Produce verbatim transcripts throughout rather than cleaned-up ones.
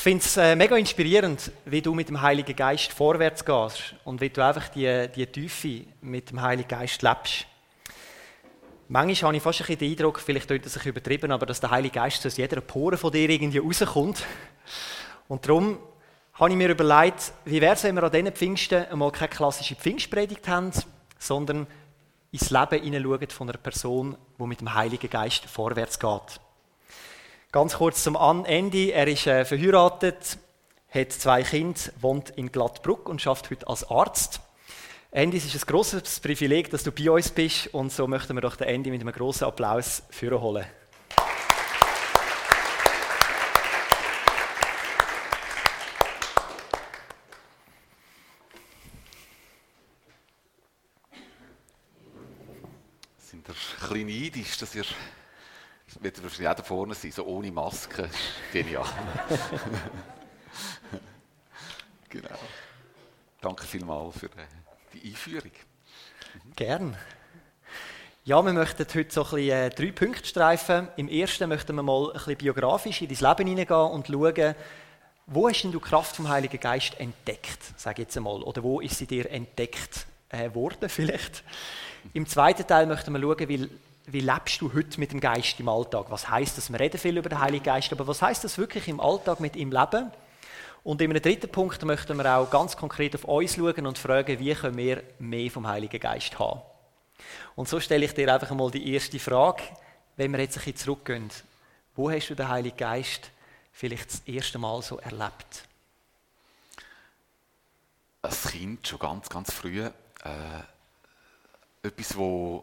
finde es äh, mega inspirierend, wie du mit dem Heiligen Geist vorwärts gehst und wie du einfach die, die Tiefe mit dem Heiligen Geist lebst. Manchmal habe ich fast ein bisschen den Eindruck, vielleicht klingt das sich übertrieben, aber dass der Heilige Geist aus jeder Pore von dir irgendwie rauskommt. Und darum habe ich mir überlegt, wie wäre es, wenn wir an diesen Pfingsten einmal keine klassische Pfingstpredigt haben, sondern ins Leben hineinschauen von einer Person, die mit dem Heiligen Geist vorwärts geht. Ganz kurz zum Ende. Er ist äh, verheiratet, hat zwei Kinder, wohnt in Glattbruck und arbeitet heute als Arzt. Andy, es ist ein grosses Privileg, dass du bei uns bist und so möchten wir doch den Andy mit einem grossen Applaus vorholen. Sind ihr ein bisschen neidisch, dass ihr, das wird wahrscheinlich auch da vorne sein, so ohne Maske, genial. Genau. Danke vielmals für die Einführung. Mhm. Gern. Ja, wir möchten heute so ein bisschen äh, drei Punkte streifen. Im ersten möchten wir mal ein bisschen biografisch in dein Leben hineingehen und schauen, wo hast denn du die Kraft vom Heiligen Geist entdeckt, sage ich jetzt einmal, oder wo ist sie dir entdeckt äh, worden vielleicht. Im zweiten Teil möchten wir schauen, wie, wie lebst du heute mit dem Geist im Alltag. Was heisst das? Wir reden viel über den Heiligen Geist, aber was heisst das wirklich im Alltag mit ihm leben? Und in einem dritten Punkt möchten wir auch ganz konkret auf uns schauen und fragen, wie können wir mehr vom Heiligen Geist haben. Und so stelle ich dir einfach einmal die erste Frage, wenn wir jetzt ein bisschen zurückgehen. Wo hast du den Heiligen Geist vielleicht das erste Mal so erlebt? Als Kind, schon ganz, ganz früh, äh, etwas, das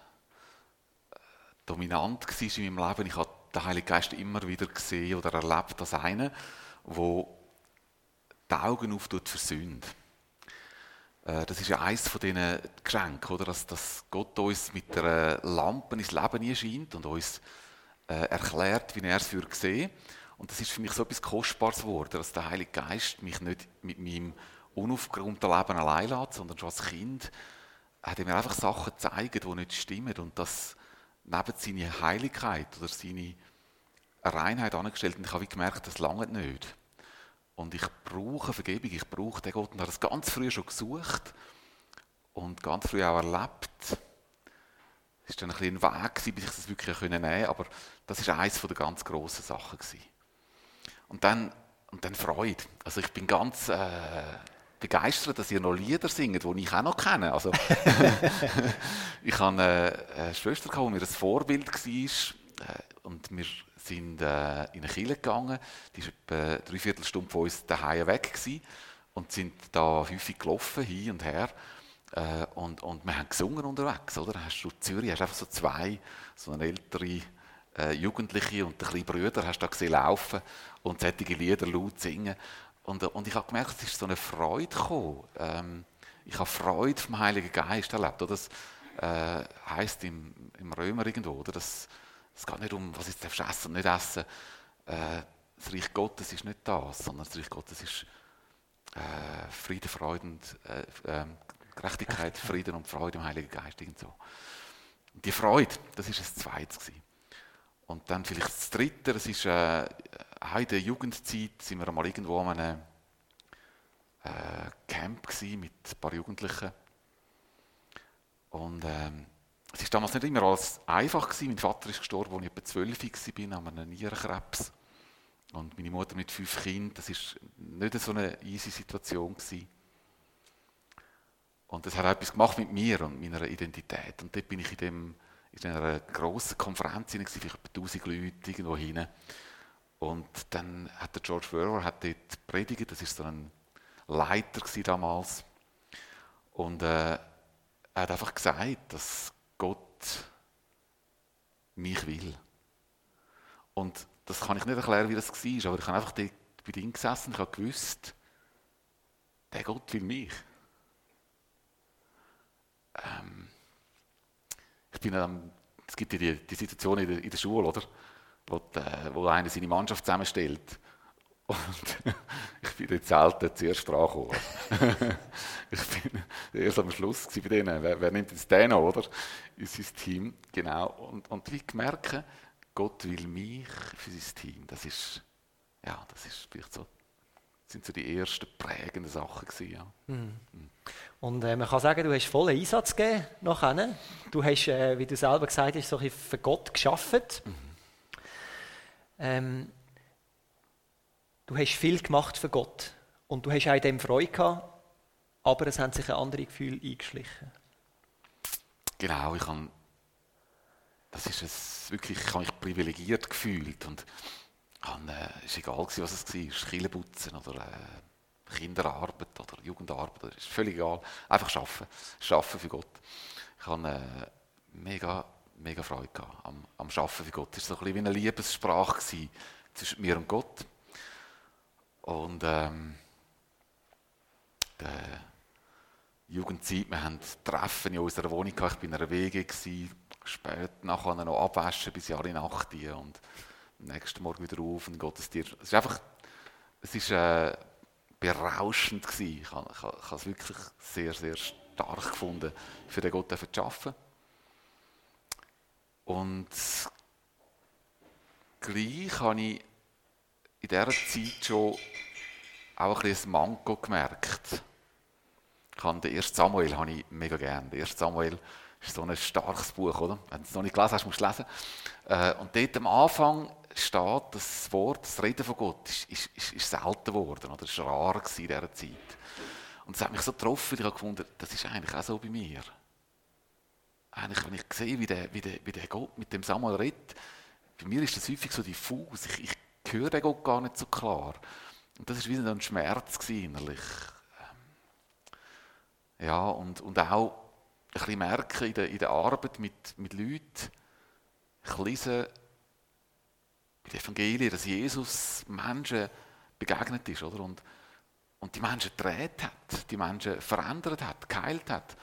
dominant war in meinem Leben. Ich habe den Heiligen Geist immer wieder gesehen oder erlebt als einen, der die Augen auftut für Sünde. Das ist ja eines von diesen Geschenken, oder? Dass, dass Gott uns mit einer Lampe ins Leben erscheint und uns äh, erklärt, wie er es für sehen. Und das ist für mich so etwas Kostbares geworden, dass der Heilige Geist mich nicht mit meinem unaufgeräumten Leben allein lässt, sondern schon als Kind hat er mir einfach Sachen gezeigt, die nicht stimmen. Und das neben seine Heiligkeit oder seine Reinheit angestellt. Und ich habe gemerkt, das langt nicht. Und ich brauche Vergebung, ich brauche den Gott. Und habe das ganz früh schon gesucht und ganz früh auch erlebt. Es war dann ein bisschen ein Weg, bis ich das wirklich nehmen konnte. Aber das war eines der ganz grossen Sachen. Und dann, und dann Freude. Also ich bin ganz äh, begeistert, dass ihr noch Lieder singt, die ich auch noch kenne. Also, ich hatte eine, eine Schwester, die mir ein Vorbild war. Und wir sind äh, in eine Kirche gegangen. Die war etwa drei Viertelstunde von uns daheim weg gewesen und sind da häufig gelaufen, hin und her. Äh, und, und wir haben gesungen unterwegs. Oder? Hast du in Zürich hast einfach so zwei, so eine ältere äh, Jugendliche und ein kleine Brüder hast du da gesehen laufen und solche Lieder laut singen. Und, und ich habe gemerkt, es ist so eine Freude gekommen. Ähm, ich habe Freude vom Heiligen Geist erlebt. Oder? Das äh, heisst im, im Römer irgendwo, oder? Das, Es geht nicht um, was jetzt darfst du essen und nicht essen. Äh, das Reich Gottes ist nicht das, sondern das Reich Gottes ist äh, Friede, Freude und äh, äh, Gerechtigkeit, Frieden und Freude im Heiligen Geist. Und so. Und die Freude, das war das Zweite. Und dann vielleicht das Dritte, das ist äh, in der Jugendzeit, sind wir einmal irgendwo an einem äh, Camp gewesen mit ein paar Jugendlichen. Und ähm, es war damals nicht immer alles einfach gewesen. Mein Vater ist gestorben, als ich etwa zwölf war, an einem Nierenkrebs. Und meine Mutter mit fünf Kindern, das war nicht so eine easy Situation gewesen. Und das hat etwas gemacht mit mir und meiner Identität. Und dort bin ich in, dem, in einer grossen Konferenz hinein, vielleicht etwa tausend Leute irgendwo hinein. Und dann hat der George Verwer hat dort predigt, das war so ein Leiter gewesen damals. Und äh, er hat einfach gesagt, dass Gott mich will. Und das kann ich nicht erklären, wie das war, aber ich habe einfach dort bei ihm gesessen und ich habe gewusst, der Gott will mich. Ähm, ich bin, ähm, es gibt ja die, die Situation in der, in der Schule, oder? Wo, die, wo einer seine Mannschaft zusammenstellt. Und ich bin dort selten zuerst dran gekommen. Ich bin erst am Schluss bei denen. Wer, wer nimmt jetzt den noch, oder? In sein Team, genau. Und, und wie gemerkt, Gott will mich für sein Team. Das ist, ja, das ist vielleicht so, sind so die ersten prägenden Sachen gewesen, ja. Mhm. Mhm. Und äh, man kann sagen, du hast vollen Einsatz gegeben nachher. Du hast, äh, wie du selber gesagt hast, so ein bisschen für Gott gearbeitet. Mhm. Ähm, du hast viel gemacht für Gott. Und du hast auch in dem Freude gehabt, aber es haben sich ein andere Gefühle eingeschlichen. Genau, ich habe, das ist es wirklich, ich habe mich privilegiert gefühlt und habe, äh, es war egal, was es war, Kirchenputzen oder äh, Kinderarbeit oder Jugendarbeit, das ist völlig egal, einfach arbeiten, arbeiten für Gott. Ich habe äh, mega, mega Freude gehabt am, am Arbeiten für Gott. Es war so ein bisschen wie eine Liebessprache zwischen mir und Gott. Und ähm, die Jugendzeit, wir hatten Treffen in unserer Wohnung, ich war in einer W G, spät nachher noch abwaschen bis alle Nacht und am nächsten Morgen wieder auf und Gottesdienst. Es ist einfach, es ist äh, berauschend gewesen. Ich habe, ich, habe, ich habe es wirklich sehr, sehr stark gefunden, für den Gott zu arbeiten. Und gleich habe ich in dieser Zeit schon auch ein bisschen ein Manko gemerkt. Ich habe den ersten Samuel habe ich mega gerne. Der erste Samuel ist so ein starkes Buch, oder? Wenn du es noch nicht gelesen hast, musst du es lesen. Und dort am Anfang steht, das Wort, das Reden von Gott ist, ist, ist, ist selten geworden, oder? Es war rar in dieser Zeit. Und es hat mich so getroffen, ich habe gefunden, das ist eigentlich auch so bei mir. Eigentlich, wenn ich sehe, wie der, wie der, wie der Gott mit dem Samuel redet, bei mir ist das häufig so diffus. Ich, ich höre den Gott gar nicht so klar. Und das war wie ein Schmerz innerlich. Ja, und, und auch ein bisschen merken in der, in der Arbeit mit, mit Leuten, ich lese bei den Evangelien, dass Jesus Menschen begegnet ist, oder? Und, und die Menschen gedreht hat, die Menschen verändert hat, geheilt hat.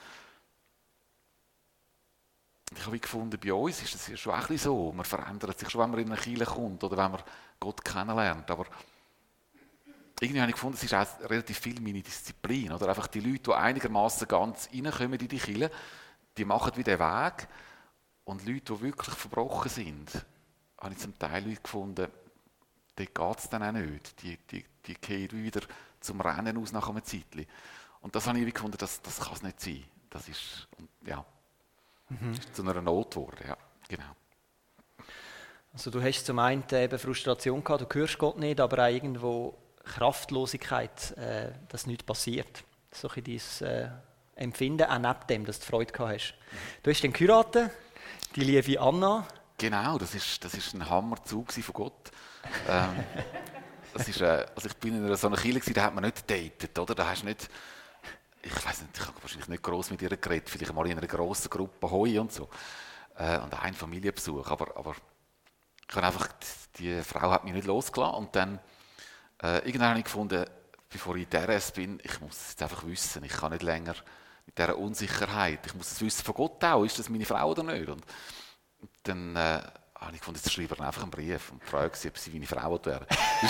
Und ich habe gefunden, bei uns ist das ja schon ein bisschen so. Man verändert sich schon, wenn man in eine Kirche kommt oder wenn man Gott kennenlernt. Aber irgendwie habe ich gefunden, es ist auch relativ viel meine Disziplin. Oder einfach die Leute, die einigermaßen ganz reinkommen in die Kirche, die machen wie den Weg. Und Leute, die wirklich verbrochen sind, habe ich zum Teil Leute gefunden, dort geht es dann auch nicht. Die, die, die gehen wieder zum Rennen aus nach einem Zeitchen. Und das habe ich gefunden, das, das kann es nicht sein. Das ist, und, ja, mhm. ist zu einer Not geworden. Ja, genau. Also du hast zum einen eben Frustration gehabt, du hörst Gott nicht, aber auch irgendwo Kraftlosigkeit, äh, dass nichts passiert. So ein bisschen dein äh, Empfinden, auch neben dem, dass du Freude gehabt hast. Du hast dann geheiratet, die liebe Anna. Genau, das ist, das ist ein Hammerzug von Gott. ähm, das ist, äh, also ich bin in einer so einer Kirche, da hat man nicht gedatet, oder? Da hast nicht, ich weiß nicht, ich habe wahrscheinlich nicht gross mit ihr geredet, vielleicht mal in einer grossen Gruppe Heu und so. Äh, und einen Familienbesuch, aber, aber ich habe einfach, die Frau hat mich nicht losgelassen und dann Äh, irgendwann habe ich gefunden, bevor ich in der R S bin, ich muss es jetzt einfach wissen. Ich kann nicht länger mit dieser Unsicherheit. Ich muss es wissen von Gott auch. Ist das meine Frau oder nicht? Und, und dann äh, habe ich gefunden, jetzt schreibe ich einfach einen Brief und frage sie, ob sie meine Frau wäre.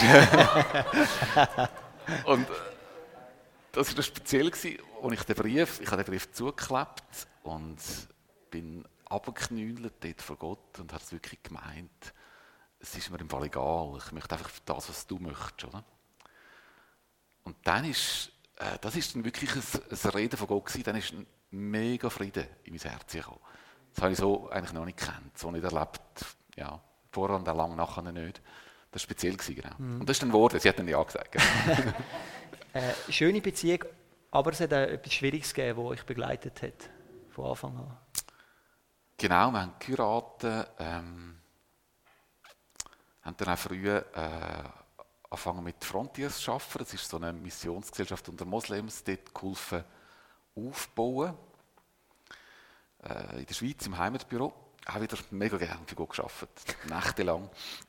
Und äh, das war speziell, als ich den Brief, ich habe den Brief zugeklebt und bin runtergeknüllt dort vor Gott und habe es wirklich gemeint. Es ist mir im Fall egal, ich möchte einfach das, was du möchtest. Oder? Und dann ist, äh, das ist dann wirklich ein, ein Reden von Gott gewesen, dann ist ein mega Frieden in mein Herz gekommen. Das habe ich so eigentlich noch nicht gekannt, so nicht erlebt, ja, vorher und auch lange nachher nicht. Das war speziell gewesen, genau. Mhm. Und das ist dann geworden, sie hat dann ja gesagt. äh, schöne Beziehung, aber es hat auch etwas Schwieriges gegeben, das euch begleitet hat, von Anfang an. Genau, wir haben geheiratet, ähm, haben dann auch früh äh, angefangen mit Frontiers zu arbeiten. Das ist so eine Missionsgesellschaft unter Moslems, dort geholfen aufbauen. Äh, in der Schweiz, im Heimatbüro. Auch wieder mega gerne für Gott gearbeitet, nächtelang.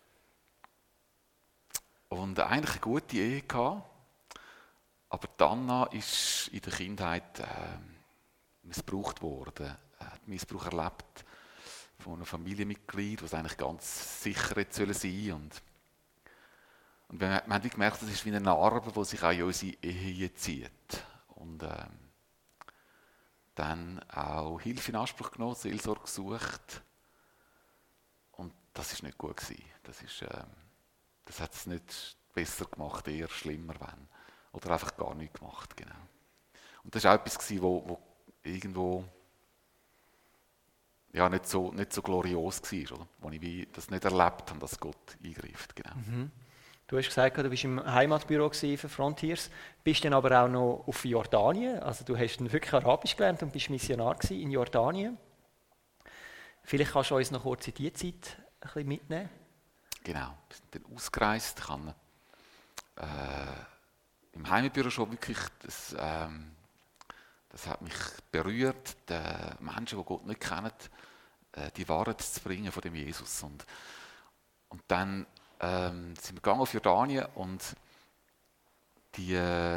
Und eigentlich eine gute Ehe gehabt. Aber Anna ist in der Kindheit äh, missbraucht worden. Er hat Missbrauch erlebt von einem Familienmitglied, das eigentlich ganz sicher hätte sein sollen. Und, und wir, wir haben gemerkt, das ist wie eine Narbe, die sich auch in unsere Ehe zieht. Und ähm, dann auch Hilfe in Anspruch genommen, Seelsorge gesucht. Und das war nicht gut gewesen. Das ist, ähm, das hat es nicht besser gemacht, eher schlimmer, wenn. Oder einfach gar nichts gemacht, genau. Und das war auch etwas, wo, wo irgendwo ja, nicht, so, nicht so glorios war, oder? Wo ich wie das nicht erlebt habe, dass Gott eingreift. Genau. Mhm. Du hast gesagt, du warst im Heimatbüro für Frontiers, bist dann aber auch noch auf Jordanien, also du hast dann wirklich Arabisch gelernt und bist Missionar in Jordanien. Vielleicht kannst du uns noch kurz in diese Zeit ein bisschen mitnehmen. Genau, wir sind dann ausgereist. Ich habe äh, im Heimatbüro schon wirklich, das, ähm, das hat mich berührt, die Menschen, die Gott nicht kennen, äh, die Wahrheit zu bringen von dem Jesus. Und, und dann ähm, sind wir gegangen auf Jordanien und die äh,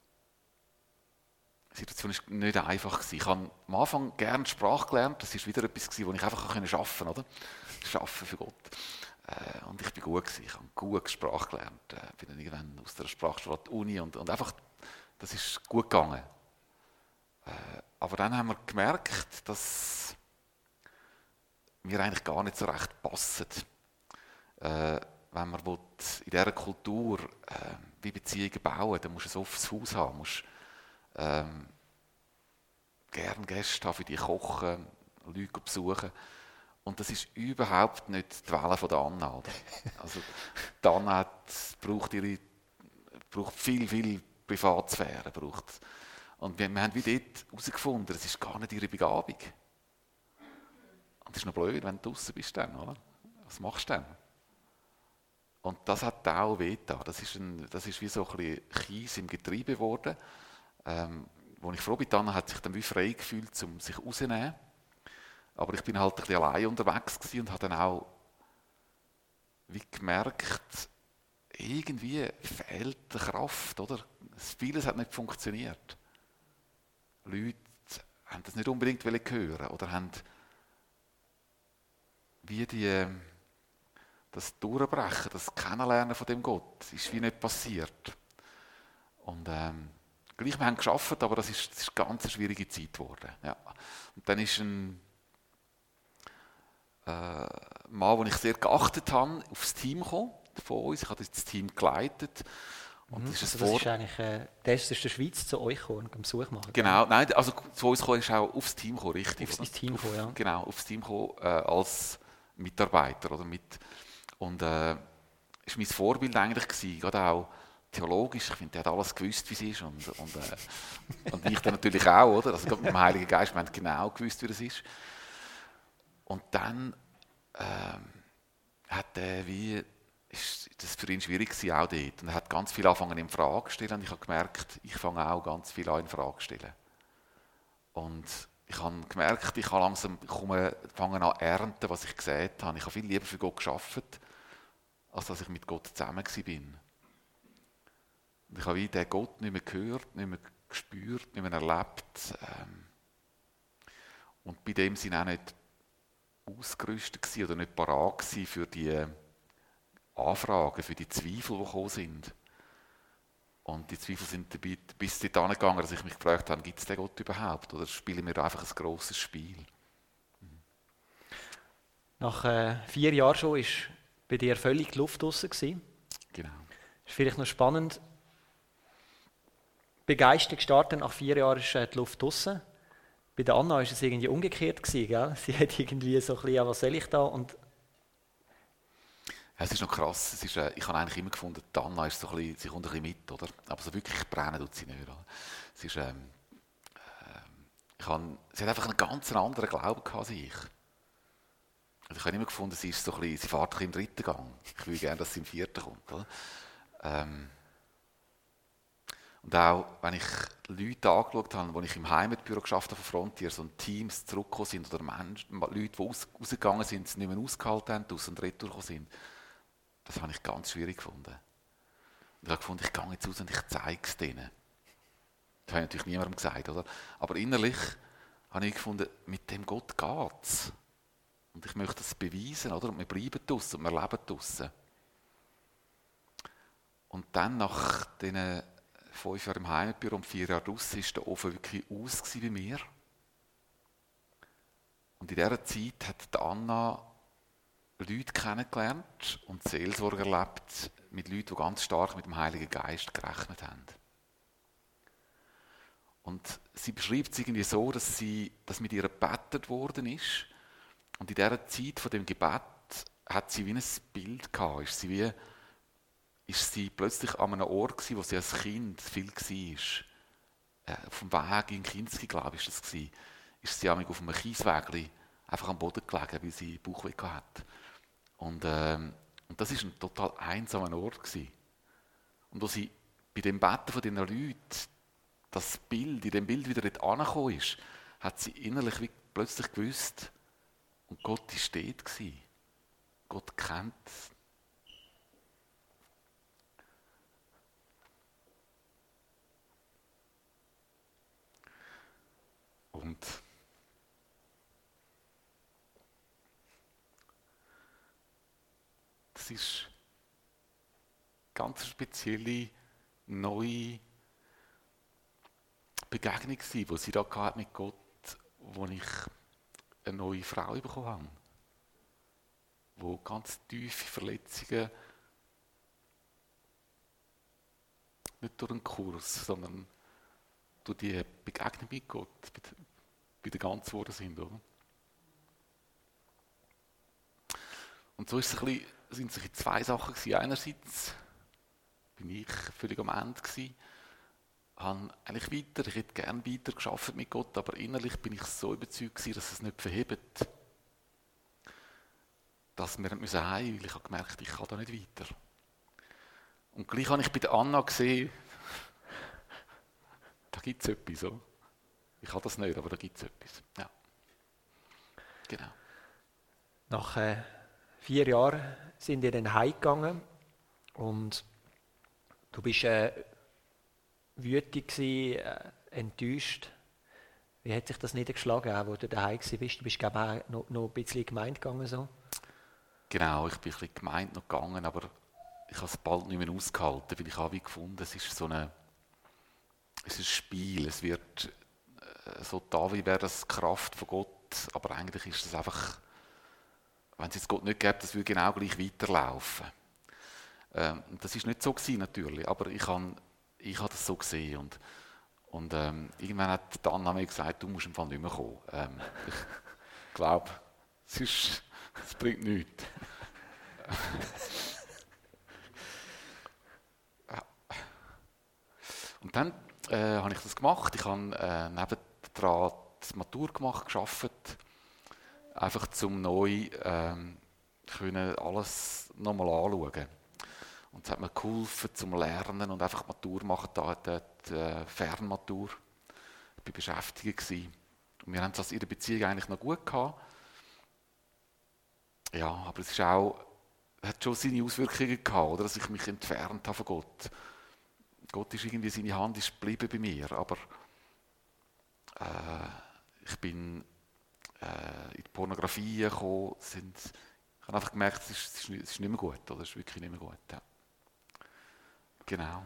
Situation war nicht einfach. Ich habe am Anfang gerne die Sprache gelernt, das war wieder etwas, wo ich einfach arbeiten konnte, oder? Arbeiten für Gott. Äh, und ich war gut gewesen. Ich habe gut Sprache gelernt. Ich äh, bin dann irgendwann aus der Sprachschule Uni und, und einfach, das ist gut gegangen. Äh, aber dann haben wir gemerkt, dass wir eigentlich gar nicht so recht passen. Äh, wenn man will, in dieser Kultur äh, wie Beziehungen bauen, dann musst du ein offenes Haus haben, musst ähm, gerne Gäste haben, für dich kochen, Leute besuchen. Und das ist überhaupt nicht die Welle von der Anna. Oder? Also, die Anna hat, braucht, ihre, braucht viel, viel Privatsphäre. Braucht. Und wir, wir haben wie dort herausgefunden, es ist gar nicht ihre Begabung. Und das ist noch blöd, wenn du draußen bist. Dann, oder? Was machst du dann? Und das hat auch wehgetan. Das ist, ein, das ist wie so ein bisschen Kies im Getriebe geworden. Ähm, wo ich froh bin, Anna hat sich dann wie frei gefühlt, um sich rauszunehmen. Aber ich bin halt ein bisschen allein unterwegs gewesen und habe dann auch wie gemerkt, irgendwie fehlt die Kraft, oder? Vieles hat nicht funktioniert. Leute haben das nicht unbedingt hören oder haben wie die, das Durchbrechen, das Kennenlernen von dem Gott, ist wie nicht passiert. Und ähm, gleich, wir haben gearbeitet, aber das ist, das ist eine ganz schwierige Zeit geworden. Ja. Und dann ist ein äh, Mann, den ich sehr geachtet habe, aufs Team gekommen, von uns. Ich habe das Team geleitet. Und Mhm. das ist, also das ist eigentlich äh, der ist aus der Schweiz zu euch gekommen und am Besuch machen. Genau, nein, also zu uns gekommen ist auch aufs Team gekommen, richtig. Aufs Team gekommen, ja. Genau, aufs Team gekommen äh, als Mitarbeiter. Oder mit, und äh, ist mein Vorbild eigentlich gewesen, gerade auch theologisch. Ich finde, der hat alles gewusst, wie es ist. Und, und, äh, und ich dann natürlich auch, oder? Also gerade mit dem Heiligen Geist, wir haben genau gewusst, wie das ist. Und dann ähm, hat er wie, ist das für ihn schwierig gewesen, auch dort. Und er hat ganz viel angefangen in Frage zu stellen. Und ich habe gemerkt, ich fange auch ganz viel an in Frage zu stellen. Und ich habe gemerkt, ich habe langsam komme, fange an zu ernten, was ich gesät habe. Ich habe viel lieber für Gott gearbeitet, als dass ich mit Gott zusammen war. Und ich habe wie den Gott nicht mehr gehört, nicht mehr gespürt, nicht mehr erlebt. Ähm, und bei dem sind auch nicht ausgerüstet gewesen oder nicht parat gewesen für die Anfragen, für die Zweifel, die gekommen sind. Und die Zweifel sind dabei bis dahin gegangen, dass ich mich gefragt habe, gibt es den Gott überhaupt? Oder spielen wir einfach ein grosses Spiel? Mhm. Nach äh, vier Jahren schon war bei dir völlig die Luft draussen gewesen. Genau. Das ist vielleicht noch spannend. Begeistert gestartet, nach vier Jahren ist äh, die Luft draussen. Bei der Anna war es irgendwie umgekehrt gewesen, gell? Sie hat irgendwie so ein bisschen, was soll ich da? Und ja, es ist noch krass. Es ist, äh, ich habe eigentlich immer gefunden, die Anna ist so ein bisschen, sie kommt ein bisschen mit, oder? Aber so wirklich brennen tut sie nicht. Oder? Es ist, ähm, äh, ich habe, sie hat einfach einen ganz anderen Glauben gehabt als ich. Also ich habe immer gefunden, sie ist so ein bisschen, sie fährt ein bisschen im dritten Gang. Ich will gerne, dass sie im vierten kommt. Oder? Ähm, Und auch, wenn ich Leute angeschaut habe, die ich im Heimatbüro geschafft habe von Frontiers und Teams zurückgekommen sind oder Menschen, Leute, die aus, rausgegangen sind, es nicht mehr ausgehalten haben, aus und retour gekommen sind, das habe ich ganz schwierig gefunden. Und ich habe gefunden, ich gehe jetzt raus und ich zeige es denen. Das habe ich natürlich niemandem gesagt, oder? Aber innerlich habe ich gefunden, mit dem Gott geht es. Und ich möchte das beweisen, oder? Und wir bleiben draussen und wir leben draussen. Und dann nach diesen fünf Jahre im Heimatbüro und vier Jahre draussen war der Ofen wirklich aus bei mir. Und in dieser Zeit hat Anna Leute kennengelernt und Seelsorge erlebt, mit Leuten, die ganz stark mit dem Heiligen Geist gerechnet haben. Und sie beschreibt es irgendwie so, dass, sie, dass mit ihr gebetet worden ist. Und in dieser Zeit von dem Gebet hat sie wie ein Bild gehabt. Ist sie, wie, ist sie plötzlich an einem Ort gewesen, wo sie als Kind viel war. Äh, auf dem Weg in Kinski, glaube ich, war das. Gewesen. Ist sie auf einem Kieswägli einfach am Boden gelegen, weil sie Bauchweh hatte. Und, ähm, und das war ein total einsamer Ort gewesen. Und als sie bei dem Betten von diesen Leuten das Bild, in dem Bild wieder dort angekommen ist, hat sie innerlich wie plötzlich gewusst, und Gott war dort gewesen. Gott kennt es. Und das ist eine ganz spezielle, neue Begegnung gewesen, die sie da hatte mit Gott, wo ich eine neue Frau bekommen habe, wo ganz tiefe Verletzungen nicht durch einen Kurs, sondern durch die Begegnung mit Gott wieder ganz geworden sind. Oder? Und so ist es ein bisschen, sind es zwei Sachen gewesen. Einerseits bin ich völlig am Ende gewesen, habe eigentlich weiter, ich hätte gerne weiter gearbeitet mit Gott, aber innerlich bin ich so überzeugt gewesen, dass es nicht verhebt. Dass wir müssen heim, weil ich habe gemerkt, ich kann da nicht weiter. Und gleich habe ich bei der Anna gesehen, da gibt es etwas. So. Ich habe das nicht, aber da gibt es etwas. Ja. Genau. Nach äh, vier Jahren sind wir dann heimgegangen und du bist äh, wütig gewesen, äh, enttäuscht. Wie hat sich das niedergeschlagen, auch, wo du daheim warst? Du bist, glaube ich, auch noch, noch ein bisschen gemeint gegangen. So. Genau, ich bin ein bisschen gemeint noch gegangen, aber ich habe es bald nicht mehr ausgehalten, weil ich habe gefunden, es ist so eine, es ist ein Spiel, es wird äh, so da, wie wäre das Kraft von Gott, aber eigentlich ist es einfach, wenn es jetzt Gott nicht gäbe, das würde genau gleich weiterlaufen. Ähm, das ist nicht so gewesen, natürlich, aber ich habe ich habe das so gesehen und, und ähm, irgendwann hat die Anna mir gesagt, du musst im Fall nicht mehr kommen. Ähm, ich glaube, es, ist, es bringt nichts. Und dann äh, habe ich das gemacht. Ich habe äh, nebendran die Matur gemacht, gearbeitet, einfach zum neu ähm, können alles nochmal anschauen. Und es hat mir geholfen zum Lernen und einfach Matur machen, da die, die Fernmatur. Ich war beschäftigt gewesen. Und wir haben das in der Beziehung eigentlich noch gut gehabt. Ja, aber es ist auch, hat schon seine Auswirkungen gehabt, oder, dass ich mich entfernt habe von Gott. Gott ist irgendwie, seine Hand ist geblieben bei mir, aber äh, ich bin äh, in die Pornografie gekommen, sind, ich habe einfach gemerkt, es ist, es ist, nicht, es ist nicht mehr gut, oder? Es ist wirklich nicht mehr gut. Ja. Genau.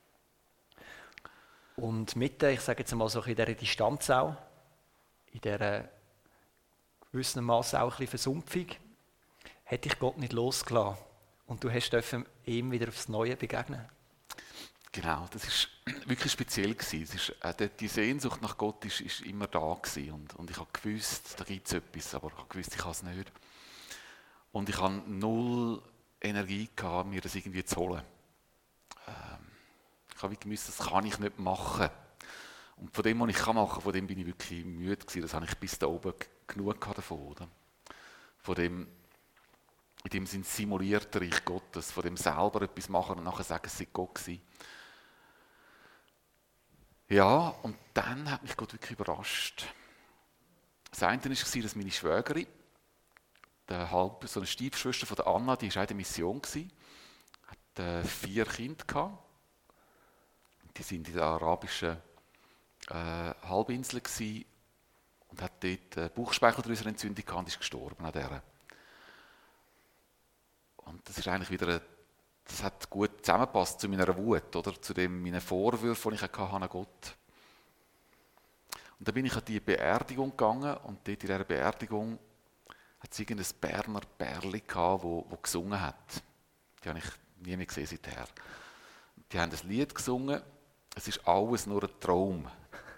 Und mitten, ich sage jetzt mal so in dieser Distanz auch, in dieser gewissen Maße auch ein bisschen Versumpfung, hätte ich Gott nicht losgelassen. Und du hast ihm wieder aufs Neue begegnen. Genau, das war wirklich speziell gewesen. Es ist, äh, die Sehnsucht nach Gott ist, ist immer da gewesen. Und, und ich habe gewusst, da gibt es etwas, aber ich habe gewusst, ich kann es nicht. Und ich hatte null Energie gehabt, mir das irgendwie zu holen. Ähm, ich habe gewusst, das kann ich nicht machen. Und von dem, was ich machen kann, von dem bin ich wirklich müde gewesen. Das habe ich bis da oben genug davon. Oder? Von dem, in dem sind simulierte Reich Gottes, von dem selber etwas machen und nachher sagen, es sei Gott gewesen. Ja, und dann hat mich Gott wirklich überrascht. Das eine war, dass meine Schwägerin, der halb, so eine Stiefschwester von der Anna, die war auch in der Mission, hat äh, vier Kinder gehabt. Die sind in der arabischen äh, Halbinsel gewesen und hat dort eine Bauchspeicheldrüsenentzündung gehabt und ist gestorben an der. Und das ist eigentlich wieder eine, das hat gut zusammengepasst zu meiner Wut, oder? Zu dem, meinen Vorwürfen, die ich hatte an Gott. Und dann bin ich an die Beerdigung gegangen und dort in dieser Beerdigung hat es irgendein Berner Bärli gehabt, wo, wo gesungen hat. Die habe ich nie mehr gesehen seither. Die haben ein Lied gesungen, es ist alles nur ein Traum.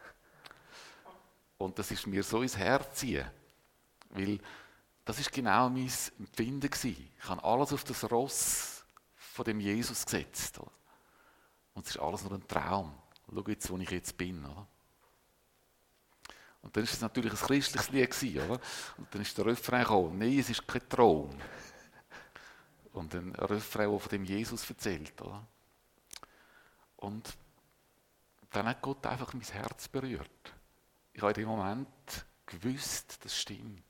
Und das ist mir so ins Herz ziehen, weil das ist genau mein Empfinden gewesen. Ich habe alles auf das Ross von dem Jesus gesetzt. Oder? Und es ist alles nur ein Traum. Schau jetzt, wo ich jetzt bin. Oder? Und dann war es natürlich ein christliches Lied gewesen, oder? Und dann ist der Refrain gekommen, nein, es ist kein Traum. Und ein Refrain, der von dem Jesus erzählt, oder? Und dann hat Gott einfach mein Herz berührt. Ich habe in dem Moment gewusst, das stimmt.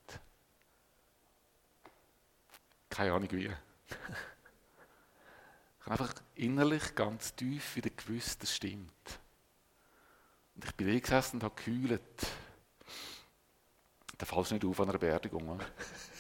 Keine Ahnung wie. Ich habe einfach innerlich ganz tief wieder gewusst, das stimmt. Und ich bin da gesessen und habe geheult. Da fällst du nicht auf an einer Beerdigung. Oder?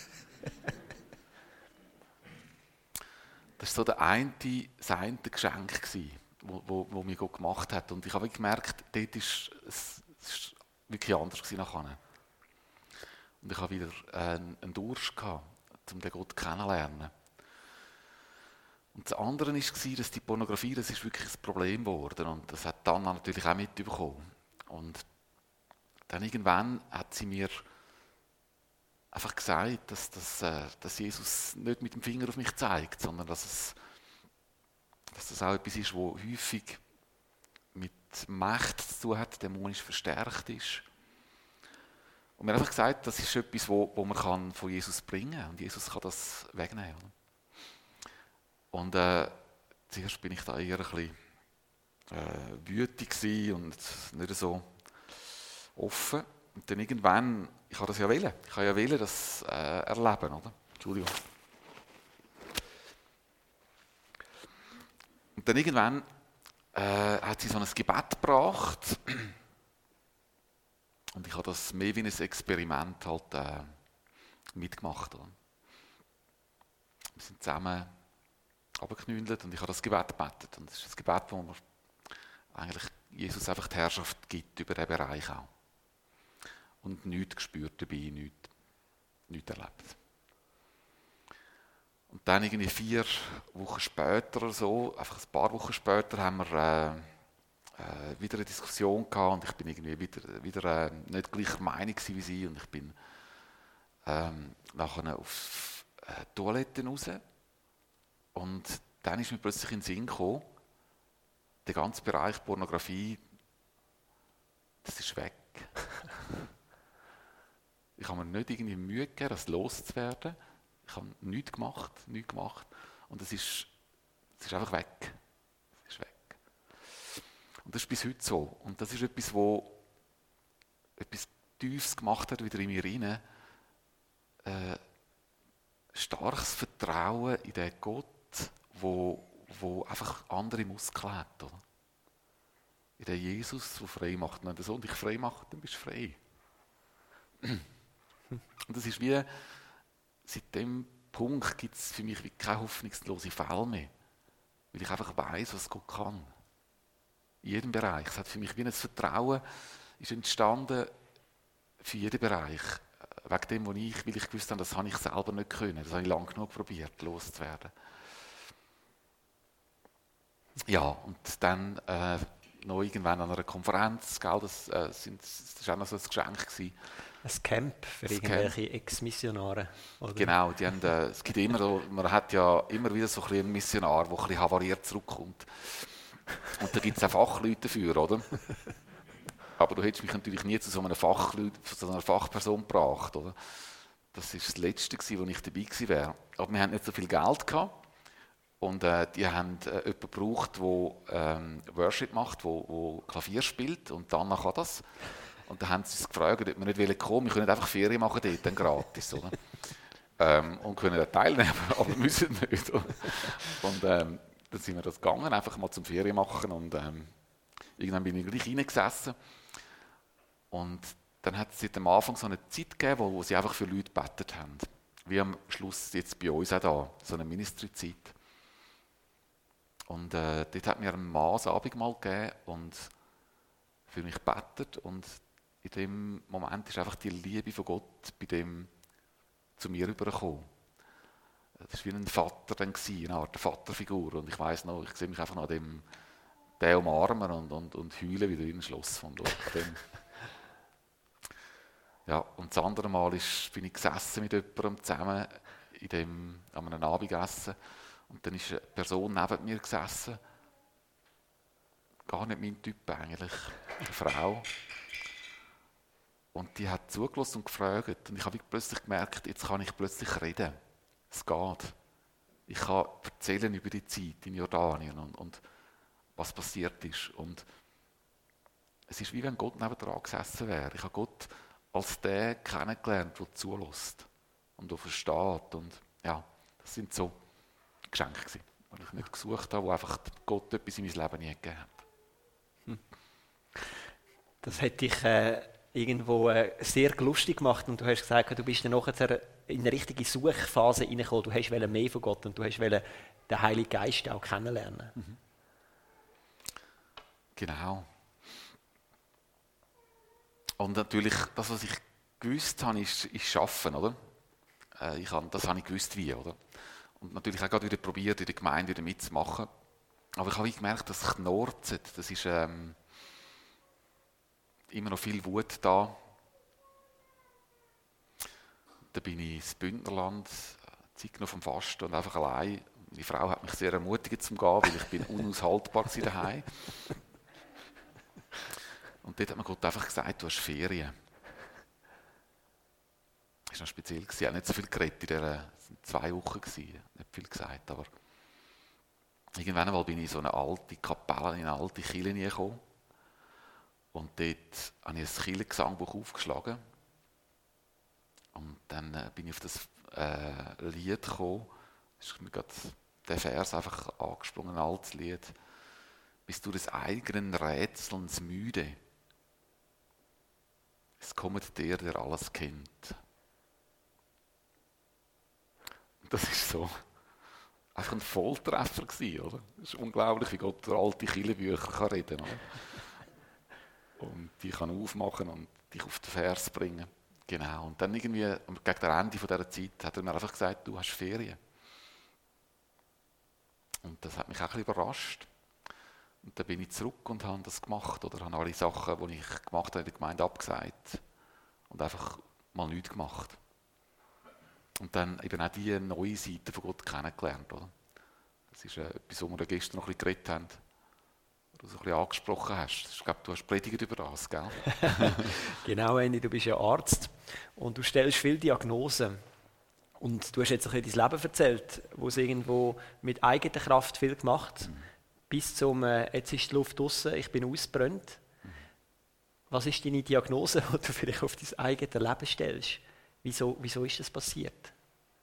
Das war so der eine, das eine Geschenk, das wo, wo, wo mir Gott gemacht hat. Und ich habe gemerkt, dort ist es, es ist wirklich anders nachher. Und ich habe wieder einen, einen Durst gehabt, um den Gott kennenzulernen. Und das andere war, dass die Pornografie, das ist wirklich ein Problem geworden. Und das hat Anna natürlich auch mitbekommen. Und dann irgendwann hat sie mir einfach gesagt, dass, dass, dass Jesus nicht mit dem Finger auf mich zeigt, sondern dass, es, dass das auch etwas ist, was häufig mit Macht zu tun hat, dämonisch verstärkt ist. Und mir hat einfach gesagt, das ist etwas, wo, wo man kann von Jesus bringen kann. Und Jesus kann das wegnehmen. Und äh, zuerst bin ich da eher ein bisschen äh, wütig gewesen und nicht so offen. Und dann irgendwann, ich habe das ja wollen, ich habe ja wollen, das äh, erleben, oder? Entschuldigung. Und dann irgendwann äh, hat sie so ein Gebet gebracht. Und ich habe das mehr wie ein Experiment halt äh, mitgemacht. Oder? Wir sind zusammen runtergeknündelt und ich habe das Gebet gebetet. Und das ist ein Gebet, wo man eigentlich Jesus einfach die Herrschaft gibt über diesen Bereich auch. Und nichts gespürt dabei, nichts, nichts erlebt. Und dann irgendwie vier Wochen später oder so, einfach ein paar Wochen später, haben wir äh, äh, wieder eine Diskussion gehabt und ich bin irgendwie wieder, wieder äh, nicht gleicher Meinung wie sie und ich bin ähm, nachher auf äh, die Toilette raus und dann ist mir plötzlich in den Sinn gekommen, der ganze Bereich Pornografie, das ist weg. Ich habe mir nicht irgendwie Mühe gegeben, das loszuwerden. Ich habe nichts gemacht, nichts gemacht. Und es ist, es ist einfach weg. Es ist weg. Und das ist bis heute so. Und das ist etwas, wo etwas Tiefes gemacht hat, wieder in mir rein. Äh, starkes Vertrauen in den Gott, wo, wo einfach andere Muskeln hat. Oder? In den Jesus, der frei macht. Und wenn der Sohn dich frei macht, dann bist du frei. Und das ist wie, seit dem Punkt gibt es für mich wie keine hoffnungslose Fälle mehr. Weil ich einfach weiss, was Gott kann. In jedem Bereich. Es hat für mich wie ein Vertrauen ist entstanden für jeden Bereich. Wegen dem, wo ich, weil ich gewusst habe, das habe ich selber nicht können. Das habe ich lange genug probiert, loszuwerden. Ja, und dann äh, noch irgendwann an einer Konferenz, gell, das, äh, sind, das war auch noch so ein Geschenk gewesen. Ein Camp für ein irgendwelche Camp. Ex-Missionare. Oder? Genau, die haben, äh, es gibt immer so, man hat ja immer wieder so ein einen Missionar, der ein bisschen havariert zurückkommt. Und da gibt es auch Fachleute dafür, oder? Aber du hättest mich natürlich nie zu so einer, Fachleut, zu so einer Fachperson gebracht, oder? Das war das Letzte, wo ich dabei gewesen wäre. Aber wir hatten nicht so viel Geld gehabt. Und äh, die haben äh, jemanden gebraucht, der ähm, Worship macht, der Klavier spielt. Und Anna kann das. Und dann haben sie uns gefragt, ob wir nicht kommen wollen. Wir können einfach Ferien machen dort, dann gratis. Oder? ähm, und können dann teilnehmen, aber müssen nicht. Oder? Und ähm, dann sind wir das gegangen, einfach mal zum Ferien machen. Und ähm, irgendwann bin ich gleich reingesessen. Und dann hat es am Anfang so eine Zeit gegeben, wo, wo sie einfach für Leute gebetet haben. Wie am Schluss jetzt bei uns auch da, so eine Ministry-Zeit. Und äh, dort hat mir ein Mann ein Abendmahl gegeben und für mich gebetet. Und in dem Moment ist einfach die Liebe von Gott bei dem zu mir übergekommen. Das war wie ein Vater dann, eine Art Vaterfigur. Und ich weiss noch, ich sehe mich einfach noch an dem den umarmen und, und, und heulen wieder in ein Schloss von dort. Ja, und das andere Mal ist, bin ich gesessen mit jemandem zusammen in dem, an einem Abendessen. Und dann ist eine Person neben mir gesessen. Gar nicht mein Typ eigentlich. Eine Frau. Und die hat zugelassen und gefragt. Und ich habe plötzlich gemerkt, jetzt kann ich plötzlich reden. Es geht. Ich kann erzählen über die Zeit in Jordanien und, und was passiert ist. Und es ist wie wenn Gott nebendran gesessen wäre. Ich habe Gott als der kennengelernt, der zulässt und der versteht. Und ja, das sind so Geschenke gewesen, die ich nicht gesucht habe, wo einfach Gott etwas in mein Leben nie gegeben hat. Hm. Das hat dich äh, irgendwo äh, sehr lustig gemacht und du hast gesagt, du bist dann nachher in eine richtige Suchphase hineingekommen. Du hast mehr von Gott und du hast den Heiligen Geist auch kennenlernen. Mhm. Genau. Und natürlich, das, was ich gewusst habe, ist, ist Arbeiten, oder? Äh, ich habe, das habe ich gewusst, wie, oder? Und natürlich auch gerade wieder probiert, in der Gemeinde wieder mitzumachen. Aber ich habe gemerkt, dass Knorzen, das ist ähm, immer noch viel Wut da. Da bin ich ins Bündnerland, Zeit noch vom Fasten und einfach allein. Meine Frau hat mich sehr ermutigt zum Gehen, weil ich bin unaushaltbar war daheim. Und dort hat mir Gott einfach gesagt, du hast Ferien. Das war noch speziell. Ich habe nicht so viel geredet in dieser, es waren zwei Wochen, nicht viel gesagt. Aber irgendwann einmal bin ich in so eine alte Kapelle, in eine alte Kirche gekommen. Und dort habe ich ein Kirchengesangbuch aufgeschlagen. Und dann äh, bin ich auf das äh, Lied gekommen. Da ist mir gerade der Vers einfach angesprungen, ein altes Lied. Bist du des eigenen Rätselns müde? Es kommt der, der alles kennt. Und das ist so einfach ein Volltreffer gewesen, oder? Es ist unglaublich, wie Gott durch alte Kirchenbücher kann reden kann. Und die kann aufmachen und dich auf den Vers bringen. Genau. Und dann irgendwie, gegen das Ende dieser Zeit, hat er mir einfach gesagt, du hast Ferien. Und das hat mich auch ein bisschen überrascht. Und dann bin ich zurück und habe das gemacht. Oder habe alle Sachen, die ich gemacht habe, in der Gemeinde abgesagt. Und einfach mal nichts gemacht. Und dann eben auch diese neue Seite von Gott kennengelernt. Oder? Das ist äh, etwas, wo wir gestern noch ein bisschen geredet haben. Du so ein bisschen angesprochen hast. Ich glaube, du hast predigt über das, gell? Genau, Andy, du bist ja Arzt und du stellst viele Diagnosen. Und du hast jetzt ein bisschen dein Leben erzählt, wo es irgendwo mit eigener Kraft viel gemacht, mhm. bis zum äh, «Jetzt ist die Luft draussen, ich bin ausgebrannt». Mhm. Was ist deine Diagnose, die du vielleicht auf dein eigenes Leben stellst? Wieso, wieso ist das passiert?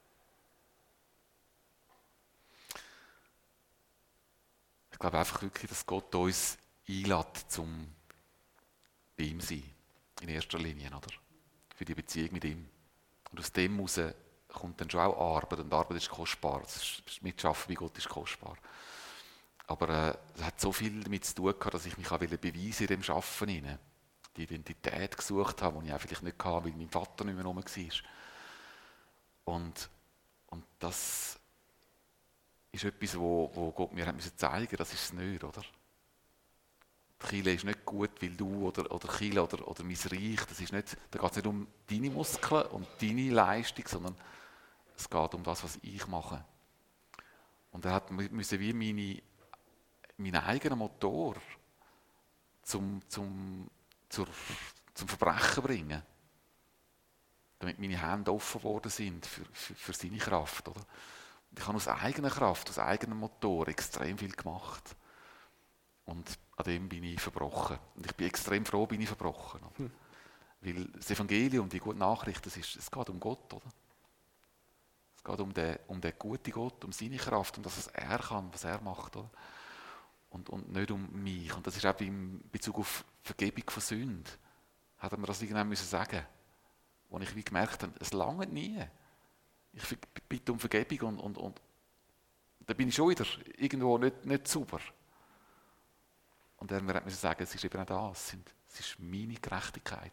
Ich glaube einfach wirklich, dass Gott uns einlädt, zum bei ihm zu sein. In erster Linie, oder? Für die Beziehung mit ihm. Und aus dem heraus kommt dann schon auch Arbeit. Und Arbeit ist kostbar. Das Mitschaffen bei Gott ist kostbar. Aber äh, es hat so viel damit zu tun gehabt, dass ich mich auch beweisen in dem Arbeiten hinein. Die Identität gesucht habe, die ich auch vielleicht nicht hatte, weil mein Vater nicht mehr rum war. Und, und das ist etwas, wo, wo Gott mir hat zeigen musste, das ist es nicht, oder? Die Kirche ist nicht gut, weil du oder, oder Kirche oder, oder mein Reich, das ist nicht, da geht es nicht um deine Muskeln und deine Leistung, sondern es geht um das, was ich mache. Und er hat müssen wie meine, meinen eigenen Motor zum, zum, zur, zum Verbrechen bringen, damit meine Hände offen geworden sind für, für, für seine Kraft, oder? Und ich habe aus eigener Kraft, aus eigenem Motor extrem viel gemacht. Und an dem bin ich verbrochen. Und ich bin extrem froh, bin ich verbrochen. Hm. Weil das Evangelium, die gute Nachricht, das ist, es geht um Gott, oder? Es geht um den, um den guten Gott, um seine Kraft, um das, was er kann, was er macht, oder? Und, und nicht um mich. Und das ist auch in Bezug auf Vergebung von Sünden. Hat er mir das irgendwann müssen sagen, wo ich wie gemerkt habe, es langt nie. Ich bitte um Vergebung und, und, und da bin ich schon wieder irgendwo nicht, nicht sauber. Und er hat mir sagen, es ist eben auch das, es ist meine Gerechtigkeit.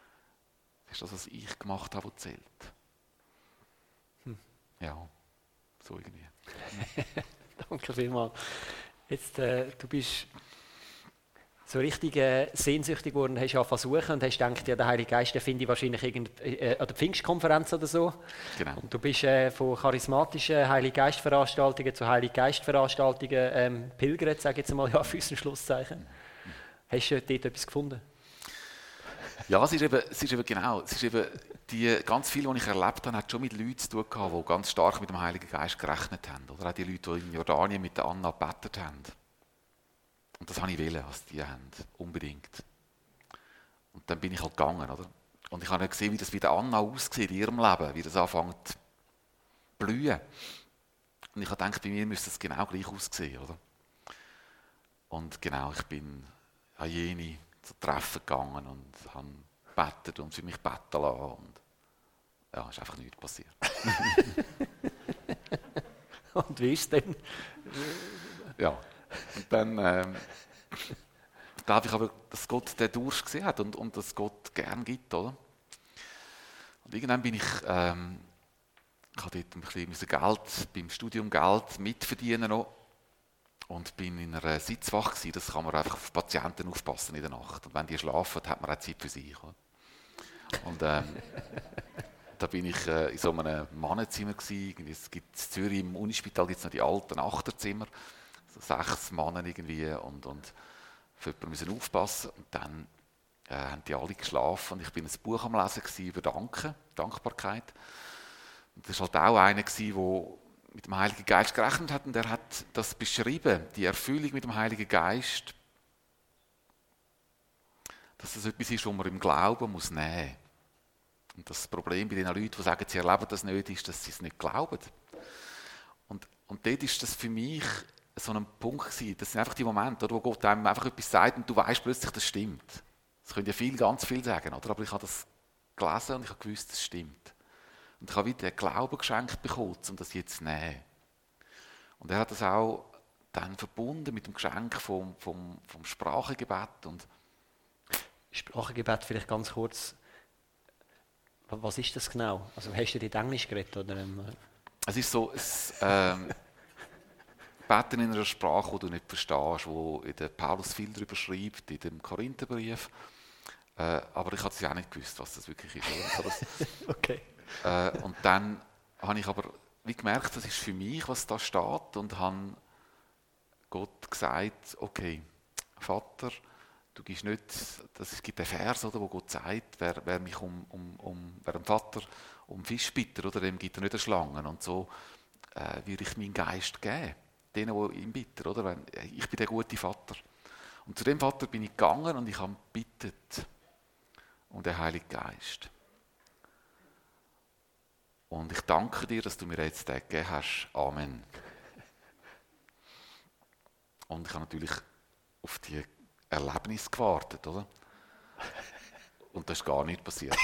Es ist das, was ich gemacht habe, was zählt. Hm. Ja. So irgendwie. Danke vielmals. Jetzt, äh, du bist so richtig äh, sehnsüchtig geworden, hast ja versucht und hast gedacht, ja, der Heilige Geist, den finde ich wahrscheinlich irgend, äh, an der Pfingstkonferenz oder so. Genau. Und du bist äh, von charismatischen Heilige Geist-Veranstaltungen zu Heilige Geist-Veranstaltungen ähm, pilgert, sage ich jetzt mal, ja, für ein Schlusszeichen. Hast du dort etwas gefunden? Ja, es ist eben, es ist eben genau, es ist eben die, ganz viel, was ich erlebt habe, hat schon mit Leuten zu tun gehabt, die ganz stark mit dem Heiligen Geist gerechnet haben. Oder auch die Leute, die in Jordanien mit der Anna gebetet haben. Und das habe ich wollen, was die haben, unbedingt. Und dann bin ich halt gegangen, oder? Und ich habe gesehen, wie das bei der Anna aussieht in ihrem Leben, wie das anfängt zu blühen. Und ich habe gedacht, bei mir müsste es genau gleich aussehen, oder? Und genau, ich bin an jene zu Treffen gegangen und habe gebetet und für mich beten lassen. Und ja, es ist einfach nichts passiert. Und wie ist es denn? Ja, und dann ähm, glaube ich aber, dass Gott den Durst gesehen hat und, und dass Gott gern gibt, oder? Und irgendwann bin ich, ähm, ich habe dort ein bisschen Geld, beim Studium Geld mitverdienen noch und bin in einer Sitzwache gewesen. Das kann man einfach auf Patienten aufpassen in der Nacht. Und wenn die schlafen, hat man auch Zeit für sich. Oder? Und ähm, da bin ich äh, in so einem Mannenzimmer gewesen. Es gibt in Zürich im Unispital gibt es noch die alten Achterzimmer. So sechs Männer irgendwie und, und für jemanden müssen aufpassen. Und dann äh, haben die alle geschlafen und ich bin ein Buch am Lesen gewesen über Danken, Dankbarkeit. Und das war halt auch einer gewesen, der mit dem Heiligen Geist gerechnet hat und er hat das beschrieben, die Erfüllung mit dem Heiligen Geist, dass das etwas ist, was man im Glauben muss nehmen muss. Und das Problem bei den Leuten, die sagen, sie erleben das nicht, ist, dass sie es nicht glauben. Und, und dort ist das für mich so ein Punkt gewesen. Das sind einfach die Momente, wo Gott einem einfach etwas sagt und du weißt plötzlich, das stimmt. Das können ja viel, ganz viel sagen, oder? Aber ich habe das gelesen und ich habe gewusst, das stimmt. Und ich habe wieder den Glauben geschenkt bekommen, um das jetzt zu nehmen. Und er hat das auch dann verbunden mit dem Geschenk vom, vom, vom Sprachengebet. Und Sprachengebet vielleicht ganz kurz. Was ist das genau? Also hast du in Englisch geredet? Oder? Es ist so, es, ähm, Beten in einer Sprache, die du nicht verstehst, wo in der Paulus viel darüber schreibt, in dem Korintherbrief. Äh, aber ich habe es ja auch nicht gewusst, was das wirklich ist. Oder? Das, okay. äh, und dann habe ich aber wie gemerkt, das ist für mich, was da steht, und habe Gott gesagt, okay, Vater, du gibst nicht, das, es gibt einen Vers, oder, wo Gott sagt, wer, wer mich um, um, um, wer dem Vater um Fisch bittet, oder, dem gibt er nicht eine Schlange. Und so äh, würde ich meinen Geist geben, denen, die ihn bitten, oder? Wenn, ich bin der gute Vater. Und zu dem Vater bin ich gegangen und ich habe gebeten um den Heiligen Geist. Und ich danke dir, dass du mir jetzt den gegeben hast. Amen. Und ich habe natürlich auf die Erlebnis gewartet, oder? Und da ist gar nichts passiert.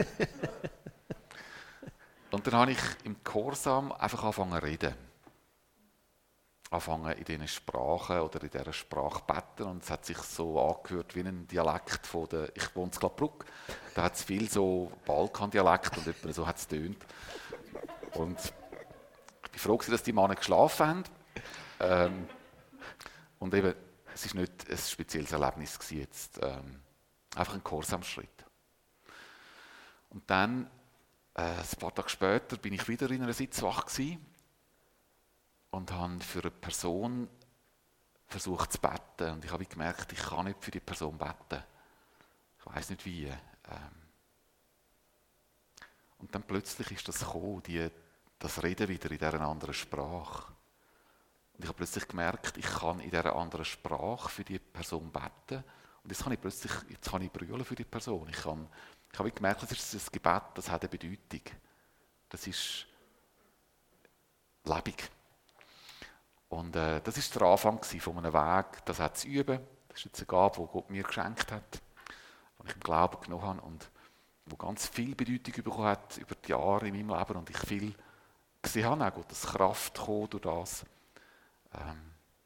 Und dann habe ich im Gehorsam einfach angefangen zu reden. Anfangen in diesen Sprachen oder in dieser Sprache beten. Und es hat sich so angehört wie ein Dialekt von der, ich wohne in Glattbrugg, da hat es viel so Balkan-Dialekt und etwa so hat es getönt. Und ich bin froh, dass die Männer geschlafen haben. Ähm, und eben, es war nicht ein spezielles Erlebnis gewesen jetzt. Ähm, einfach ein Gehorsamsschritt. Und dann, äh, ein paar Tage später, bin ich wieder in einer Sitzwache gewesen und habe für eine Person versucht zu beten. Und ich habe gemerkt, ich kann nicht für die Person beten. Ich weiß nicht wie. Ähm, und dann plötzlich ist das gekommen, die, das Reden wieder in dieser anderen Sprache. Und ich habe plötzlich gemerkt, ich kann in dieser anderen Sprache für die Person beten. Und jetzt kann ich plötzlich, jetzt kann ich brüllen für die Person. Ich, kann, ich habe gemerkt, das ist ein Gebet, das hat eine Bedeutung. Das ist lebendig. Und äh, das war der Anfang von einem Weg, das auch zu üben. Das ist jetzt eine Gabe, die Gott mir geschenkt hat, die ich im Glauben genommen habe und die ganz viel Bedeutung bekommen hat über die Jahre in meinem Leben und ich viel gesehen habe, auch Gottes Kraft kommt durch das. Ähm,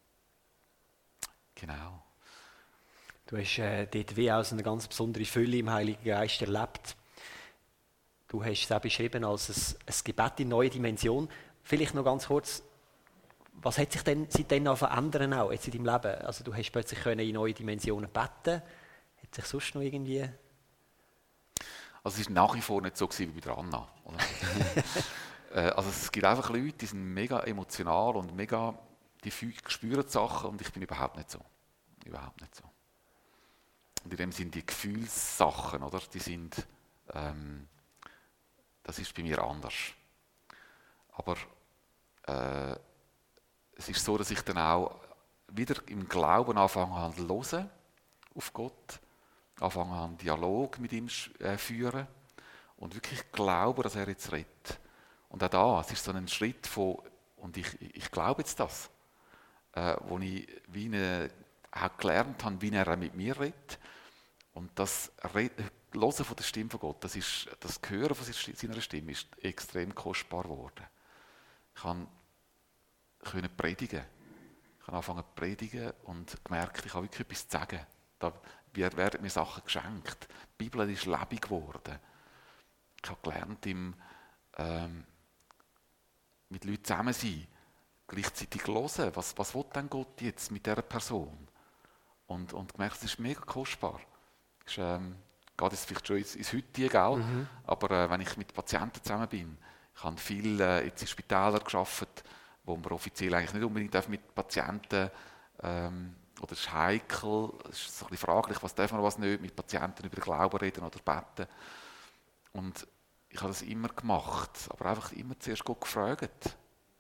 genau. Du hast äh, dort wie auch so eine ganz besondere Fülle im Heiligen Geist erlebt. Du hast es auch beschrieben als ein, ein Gebet in neue Dimension. vielleicht noch ganz kurz, was hat sich denn seitdem noch verändert auch jetzt in deinem Leben? Also du hast plötzlich können in neue Dimensionen beten. Hat sich sonst noch irgendwie... Also es war nach wie vor nicht so wie bei der Anna. Oder? äh, also es gibt einfach Leute, die sind mega emotional und mega, die spüren die Sachen und ich bin überhaupt nicht so. Überhaupt nicht so. Und in dem sind die Gefühlssachen, oder? Die sind, ähm, das ist bei mir anders. Aber äh, es ist so, dass ich dann auch wieder im Glauben anfangen an zu hören auf Gott, anfangen an einen Dialog mit ihm äh, führen und wirklich glauben, dass er jetzt redet. Und auch da, es ist so ein Schritt von, und ich, ich glaube jetzt das, äh, wo ich wie eine, auch gelernt habe, wie er mit mir redet. Und das Hören von der Stimme von Gott, das, ist, das Hören von seiner Stimme ist extrem kostbar geworden. Ich konnte predigen. Ich habe angefangen zu predigen und gemerkt, ich habe wirklich etwas zu sagen. Da werden mir Sachen geschenkt. Die Bibel ist lebendig geworden. Ich habe gelernt, im, ähm, mit Leuten zusammen sein, gleichzeitig hören, was, was will denn Gott jetzt mit dieser Person? Und, und gemerkt, es ist mega kostbar. Es ist, ähm, geht jetzt vielleicht schon ins, ins Heutige, mhm. aber äh, wenn ich mit Patienten zusammen bin, ich habe viel äh, jetzt in Spitälern gearbeitet, wo man offiziell eigentlich nicht unbedingt mit Patienten, ähm, oder es ist heikel, es ist so ein bisschen fraglich, was darf man, was nicht, mit Patienten über den Glauben reden oder beten. Und ich habe das immer gemacht, aber einfach immer zuerst Gott gefragt.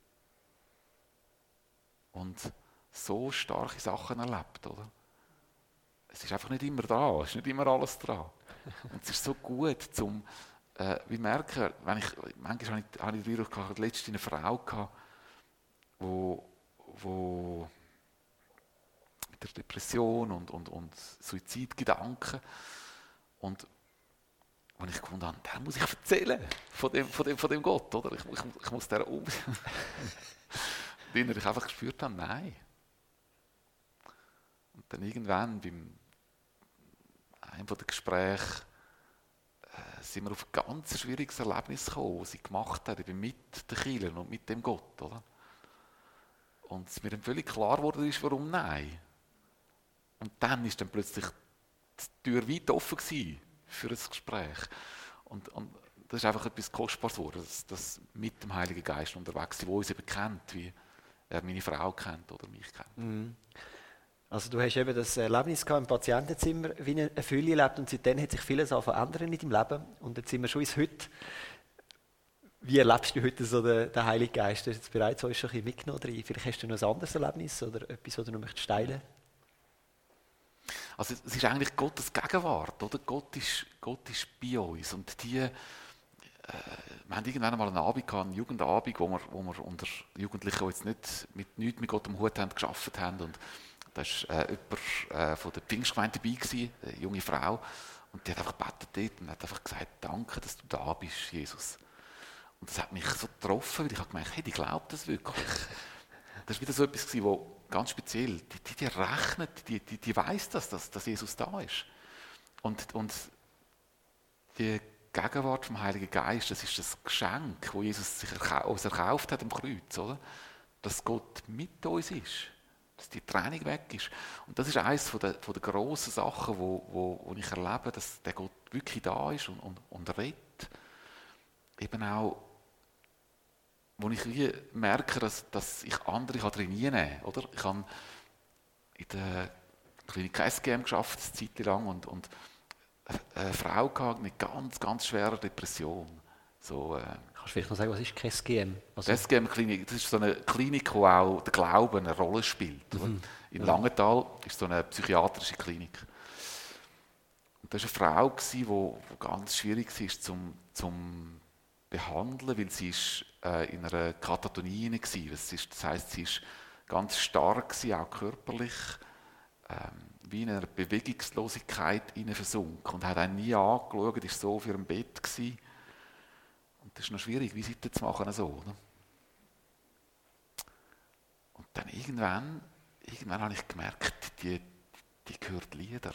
Und so starke Sachen erlebt, oder? Es ist einfach nicht immer da, es ist nicht immer alles dran. Und es ist so gut, zum, äh, wie merken, wenn ich, manchmal habe ich, habe ich den Eindruck, letztens eine Frau gehabt, wo, wo mit der Depression und, und, und Suizidgedanken und und ich gefunden habe, der muss ich erzählen von dem, von dem, von dem Gott, oder? Ich, ich, ich muss der um. Und ich einfach gespürt habe, nein. Und dann irgendwann beim einem der Gespräche äh, sind wir auf ein ganz schwieriges Erlebnis gekommen, das sie gemacht hat, eben mit den Kirchen und mit dem Gott, oder? Und es mir dann völlig klar geworden ist, warum nein. Und dann ist dann plötzlich die Tür weit offen gewesen für ein Gespräch. Und, und das ist einfach etwas Kostbares geworden, dass, dass mit dem Heiligen Geist unterwegs sind, der uns eben kennt, wie er meine Frau kennt oder mich kennt. Mhm. Also du hast eben das Erlebnis gehabt im Patientenzimmer, wie eine Fülle erlebt und seitdem hat sich vieles auch verändert in deinem Leben. Und jetzt sind wir schon ins Heute. Wie erlebst du heute so den, den Heiligen Geist? Du hast jetzt bereits uns schon ein bisschen mitgenommen rein. Vielleicht hast du noch ein anderes Erlebnis oder etwas, das du noch möchtest teilen? Also es ist eigentlich Gottes Gegenwart, oder? Gott ist, Gott ist bei uns und die, äh, wir haben irgendwann einmal einen Abend gehabt, einen Jugendabend, wo wir, wo wir unter Jugendlichen, die jetzt nicht mit nichts mit Gott am Hut haben, gearbeitet haben und da war äh, jemand äh, von der Pfingstgemeinde dabei gewesen, eine junge Frau und die hat einfach gebetet dort und hat einfach gesagt, danke, dass du da bist, Jesus. Und das hat mich so getroffen, weil ich habe gemerkt, hey, die glaubt das wirklich. Das war wieder so etwas gewesen, wo ganz speziell, die, die, die rechnet, die, die, die weiss das, dass, dass Jesus da ist. Und, und die Gegenwart vom Heiligen Geist, das ist das Geschenk, das Jesus sich erkau- uns erkauft hat am Kreuz, oder? Dass Gott mit uns ist, dass die Trennung weg ist. Und das ist eines von der, von der grossen Sachen, wo, wo, wo ich erlebe, dass der Gott wirklich da ist und, und, und redet. Eben auch, wo ich wie merke, dass, dass ich andere trainieren kann. Oder? Ich habe in der Klinik S G M gearbeitet, eine Zeit lang, und, und eine Frau gehabt mit ganz, ganz schwerer Depression. So, äh, Kannst du vielleicht noch sagen, was ist S G M? Also, die S G M-Klinik, das ist so eine Klinik, wo auch der Glaube eine Rolle spielt. Mhm. In Langenthal ist so eine psychiatrische Klinik. Und das war eine Frau, die ganz schwierig war zum, zum behandeln, weil sie ist, äh, in einer Katatonie war. Das, ist, das heisst, sie war ganz stark gewesen, auch körperlich, ähm, wie in einer Bewegungslosigkeit versunken und hat einen nie angeschaut, war so auf ihrem Bett gewesen. Und das ist noch schwierig, wie zu machen so. Oder? Und dann irgendwann, irgendwann habe ich gemerkt, die, die hört Lieder.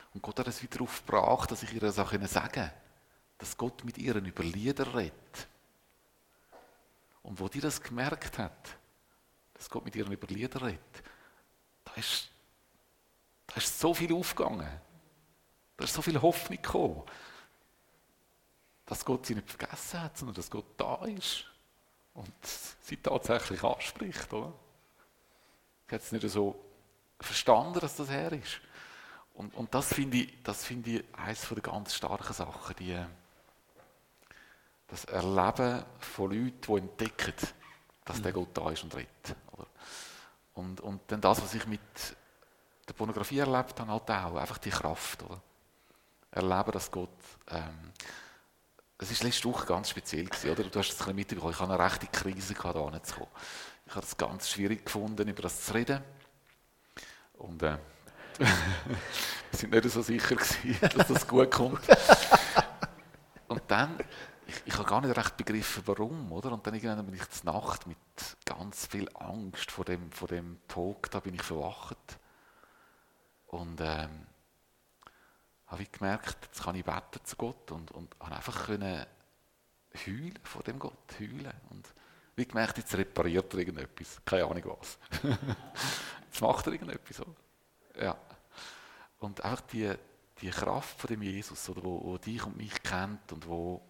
Und Gott hat es wieder aufgebracht, dass ich ihr das auch sagen konnte, dass Gott mit ihr über Lieder redet. Und wo die das gemerkt hat, dass Gott mit ihr über Lieder redet, da ist, da ist so viel aufgegangen. Da ist so viel Hoffnung gekommen, dass Gott sie nicht vergessen hat, sondern dass Gott da ist und sie tatsächlich anspricht. Oder? Sie hat es nicht so verstanden, dass das her ist. Und, und das finde ich, das finde ich eines der ganz starken Sachen, die, das Erleben von Leuten, die entdecken, dass mhm. der Gott da ist und redet. Oder? Und, und dann das, was ich mit der Pornografie erlebt habe, halt auch, einfach die Kraft. Oder? Erleben, dass Gott... Ähm, es war letzte Woche ganz speziell gewesen, oder? Du hast es ein bisschen mitbekommen. Ich hatte eine rechte Krise, da hinzukommen. Ich habe es ganz schwierig gefunden, über das zu reden. Und äh, wir sind nicht so sicher gewesen, dass das gut kommt. Und dann, ich, ich habe gar nicht recht begriffen, warum, oder? Und dann irgendwann bin ich zur Nacht mit ganz viel Angst vor dem, vor dem Talk, da bin ich verwacht. Und ähm, habe ich gemerkt, jetzt kann ich beten zu Gott und, und habe einfach können heulen vor dem Gott, heulen. Und wie gemerkt, jetzt repariert er irgendetwas, keine Ahnung was. Jetzt macht er irgendetwas. Oder? Ja. Und einfach die, die Kraft von dem Jesus, oder, wo, wo dich und mich kennt und wo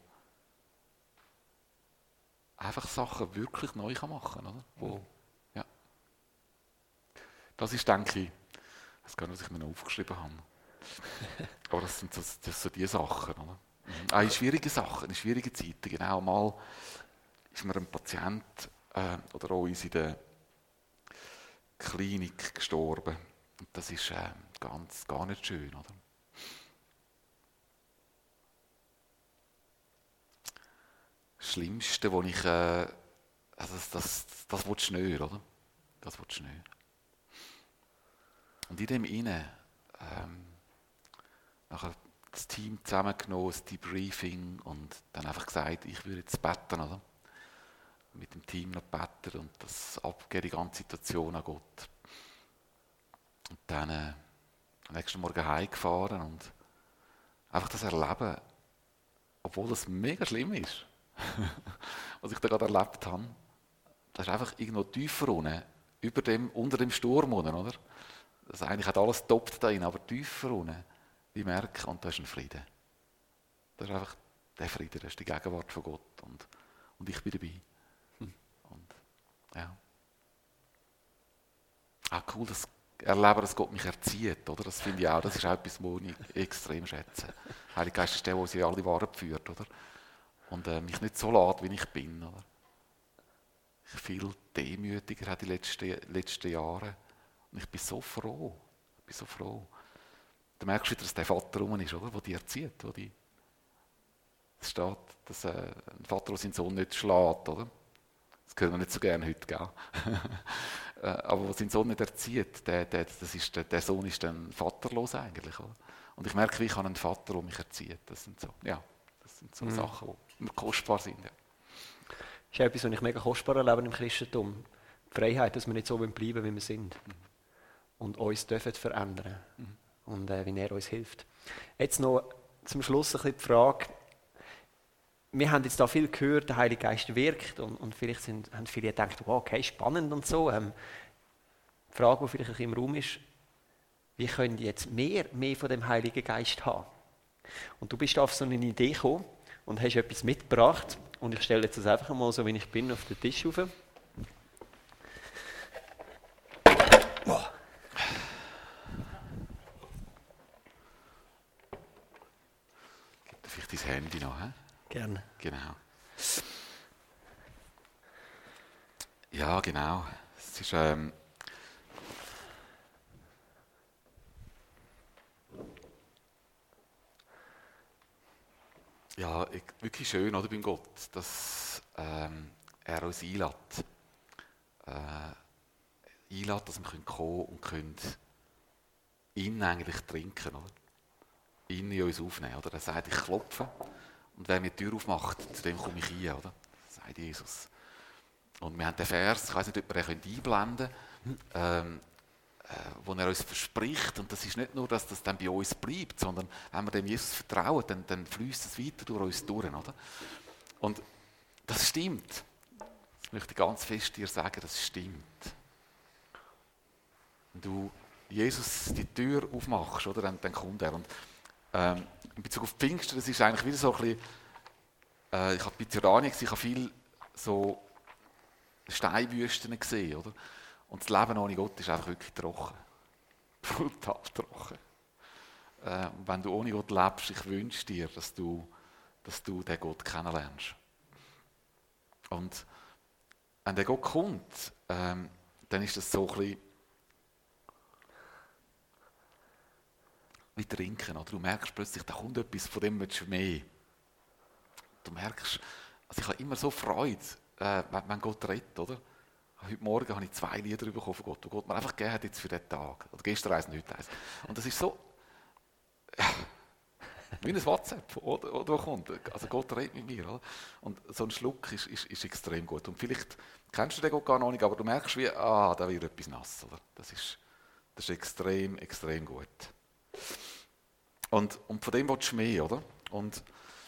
einfach Sachen wirklich neu kann machen kann. Wo, ja. Das ist, denke ich, ich weiß gar nicht, was ich mir noch aufgeschrieben habe. Aber das sind so, das sind so die Sachen. Oder? Auch in schwierigen Sachen, in schwierigen Zeiten. Genau, mal ist mir ein Patient äh, oder auch uns in der Klinik gestorben. Und das ist äh, ganz, gar nicht schön. Oder? Das Schlimmste, wo ich... Äh, also das, das, das willst du nicht, oder? Das willst du nicht. Und in dem Innen... Ähm, nachher das Team zusammengenommen, das Debriefing und dann einfach gesagt, ich würde jetzt beten, oder? Mit dem Team noch beten und das abgeben, die ganze Situation an Gott. Und dann äh, am nächsten Morgen heimgefahren und einfach das erleben, obwohl das mega schlimm ist, was ich da gerade erlebt habe, das ist einfach irgendwo tiefer unten, über dem, unter dem Sturm unten, oder? Das eigentlich hat alles getoppt da rein, aber tiefer unten. Ich merke, und da ist ein Frieden. Das ist einfach der Frieden, das ist die Gegenwart von Gott. Und, und ich bin dabei. Hm. Und, ja. Ah, cool, das Erleben, dass Gott mich erzieht. Oder? Das finde ich auch, das ist auch etwas, was ich extrem schätze. Der Heilige Geist ist der, der uns in alle Wahrheit führt. Oder? Und äh, mich nicht so lässt, wie ich bin. Oder? Ich viel demütiger habe die letzten, letzten Jahre. Und ich bin so froh. Ich bin so froh. Du merkst wieder, dass der Vater rum ist, oder? Der dich erzieht. Wo die es steht, dass äh, ein Vater, der seinen Sohn nicht schlägt, oder? Das können wir nicht so gerne heute, gell? Aber der seinen Sohn nicht erzieht, der, der, das ist, der, der Sohn ist dann vaterlos eigentlich, oder? Und ich merke, ich habe einen Vater, der mich erzieht. Das sind so, ja, das sind so mhm. Sachen, die mir kostbar sind. Ja. Das ist etwas, was ich mega kostbar erlebe im Christentum. Die Freiheit, dass wir nicht so bleiben, wie wir sind. Mhm. Und uns dürfen verändern. Mhm. Und äh, wie er uns hilft. Jetzt noch zum Schluss ein bisschen die Frage. Wir haben jetzt da viel gehört, der Heilige Geist wirkt und, und vielleicht sind, haben viele gedacht, wow, okay, spannend und so. Ähm, die Frage, die vielleicht ein bisschen im Raum ist, wie können die jetzt mehr, mehr von dem Heiligen Geist haben? Und du bist auf so eine Idee gekommen und hast etwas mitgebracht und ich stelle jetzt das einfach mal so, wie ich bin, auf den Tisch rauf. Wow. Vielleicht dein Handy noch, hä? Gerne. Genau. Ja, genau. Es ist, ähm ja, ich, wirklich schön, oder, beim Gott, dass ähm, er uns einlädt. Äh, einlädt, dass wir kommen und können ihn eigentlich trinken, oder? Ihn in uns aufnehmen, oder? Er sagt, ich klopfe und wer mir die Tür aufmacht, zu dem komme ich rein, oder? Sagt Jesus. Und wir haben den Vers, ich weiß nicht, ob wir den einblenden können, ähm, wo er uns verspricht. Und das ist nicht nur, dass das dann bei uns bleibt, sondern wenn wir dem Jesus vertrauen, dann, dann fließt es weiter durch uns durch. Oder? Und das stimmt. Das möchte ich ganz fest dir sagen, das stimmt. Wenn du Jesus die Tür aufmachst, oder, dann, dann kommt er. Und, ähm, in Bezug auf Pfingsten, das ist eigentlich wieder so ein bisschen, äh, ich habe bei Jordanien gesehen, ich habe viel so Steinwüsten gesehen, oder? Und das Leben ohne Gott ist einfach wirklich trocken. Brutal trocken. Äh, wenn du ohne Gott lebst, ich wünsche dir, dass du, dass du den Gott kennenlernst. Und wenn der Gott kommt, ähm, dann ist das so ein bisschen wie trinken. Oder? Du merkst plötzlich, da kommt etwas, von dem willst du mehr. Du merkst, also ich habe immer so Freude, äh, wenn Gott redet, oder? Heute Morgen habe ich zwei Lieder bekommen von Gott, die Gott mir einfach gegeben hat jetzt für diesen Tag. Oder gestern eins und heute eins. Und das ist so, ja, wie ein WhatsApp, oder, oder kommt. Also Gott redet mit mir. Oder? Und so ein Schluck ist, ist, ist extrem gut. Und vielleicht kennst du den Gott gar noch nicht, aber du merkst wie, ah, da wird etwas nass. Oder? Das, ist, das ist extrem, extrem gut. Und, und von dem willst du mehr, oder? Und,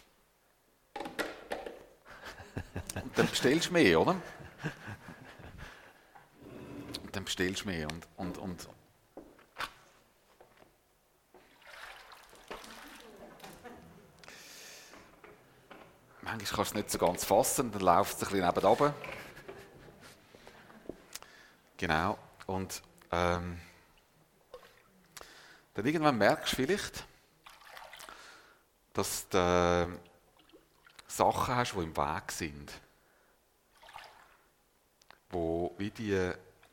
und dann bestellst du mehr, oder? Und dann bestellst du mehr. Und, und, und manchmal kannst du es nicht so ganz fassen, dann läuft es ein bisschen nebenan. Genau. Und ähm, dann irgendwann merkst du vielleicht, dass du Sachen hast, die im Weg sind. Wo wie die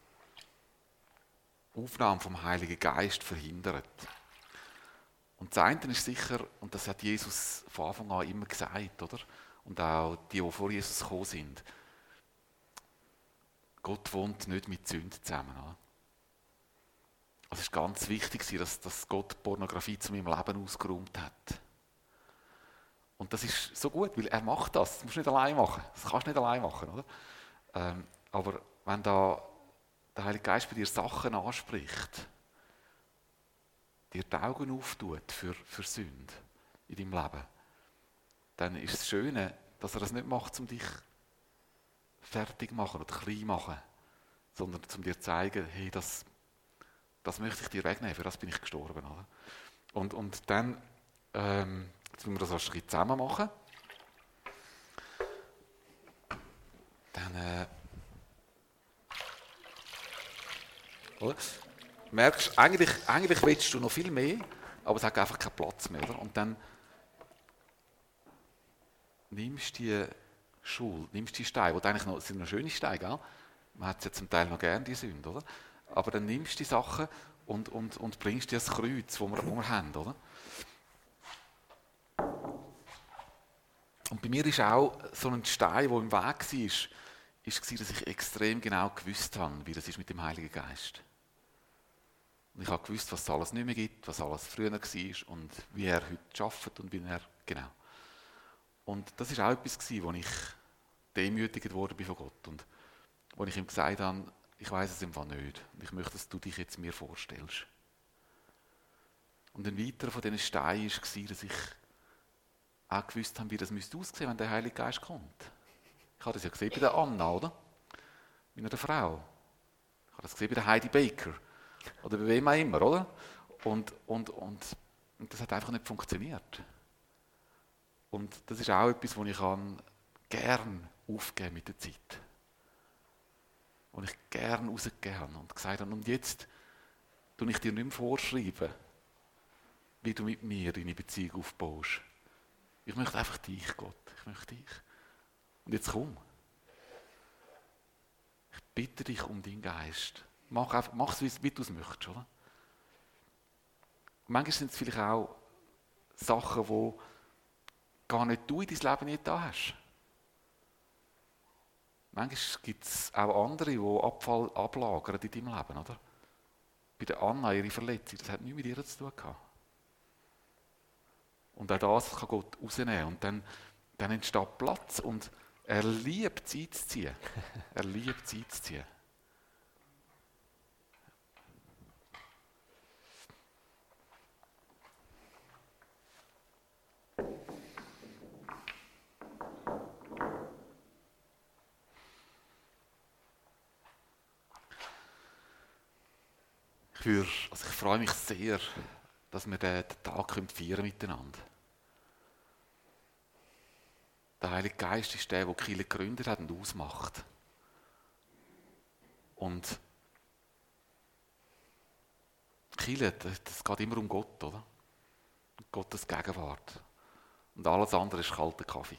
Aufnahme vom Heiligen Geist verhindert. Und das eine ist sicher, und das hat Jesus von Anfang an immer gesagt, oder? Und auch die, die vor Jesus gekommen sind. Gott wohnt nicht mit Sünden zusammen. Oder? Also es war ganz wichtig, dass, dass Gott Pornografie zu meinem Leben ausgeräumt hat. Und das ist so gut, weil er macht das. Das musst du nicht allein machen. Das kannst du nicht allein machen. Oder? Ähm, aber wenn da der Heilige Geist bei dir Sachen anspricht, dir die Augen auftut für, für Sünde in deinem Leben, dann ist das Schöne, dass er das nicht macht, um dich fertig machen oder klein machen, sondern um dir zu zeigen, hey, das, das möchte ich dir wegnehmen, für das bin ich gestorben. Oder? Und, und dann, ähm, jetzt müssen wir das ein bisschen zusammen machen. Dann, äh, oder? Merkst, eigentlich, eigentlich willst du noch viel mehr, aber es hat einfach keinen Platz mehr. Oder? Und dann nimmst du die Schuld, nimmst die Steine, die eigentlich noch, sind noch schöne Steine, gell? Man hat es ja zum Teil noch gerne, die Sünde, oder? Aber dann nimmst du die Sachen und, und, und bringst die ans Kreuz, das wir, wo wir haben, oder? Und bei mir ist auch so ein Stein, der im Weg war, ist, ist, dass ich extrem genau gewusst habe, wie das ist mit dem Heiligen Geist. Und ich habe gewusst, was es alles nicht mehr gibt, was alles früher war und wie er heute arbeitet und wie er, genau. Und das war auch etwas, wo ich demütigt worden bin von Gott und wo ich ihm gesagt habe, ich weiss es im Fall nicht und ich möchte, dass du dich jetzt mir vorstellst. Und ein weiterer von diesen Steinen war, dass ich auch gewusst habe, wie das aussehen müsste, wenn der Heilige Geist kommt. Ich habe das ja gesehen bei der Anna, oder? Bei einer Frau. Ich habe das gesehen bei der Heidi Baker. Oder bei wem auch immer, oder? Und, und, und, und das hat einfach nicht funktioniert. Und das ist auch etwas, was ich gerne aufgeben mit der Zeit. Wo ich gerne rausgegeben habe und gesagt habe, und jetzt tue ich dir nicht mehr vorschreiben, wie du mit mir deine Beziehung aufbaust. Ich möchte einfach dich, Gott. Ich möchte dich. Und jetzt komm. Ich bitte dich um deinen Geist. Mach einfach, mach es, wie, wie du es möchtest, oder? Manchmal sind es vielleicht auch Sachen, die gar nicht du in dein Leben nicht da hast. Manchmal gibt es auch andere, die Abfall ablagern in deinem Leben, oder? Bei der Anna, ihre Verletzung, das hat nichts mit ihr zu tun gehabt. Und auch das kann Gott rausnehmen. Und dann, dann entsteht Platz. Und er liebt Zeit zu ziehen. Er liebt Zeit zu ziehen. Ich, würde, also ich freue mich sehr, dass wir den, den Tag feiern miteinander. Der Heilige Geist ist der, der die Kirche gegründet hat und ausmacht. Und die Kirche, das geht immer um Gott, oder? Gottes Gegenwart. Und alles andere ist kalter Kaffee.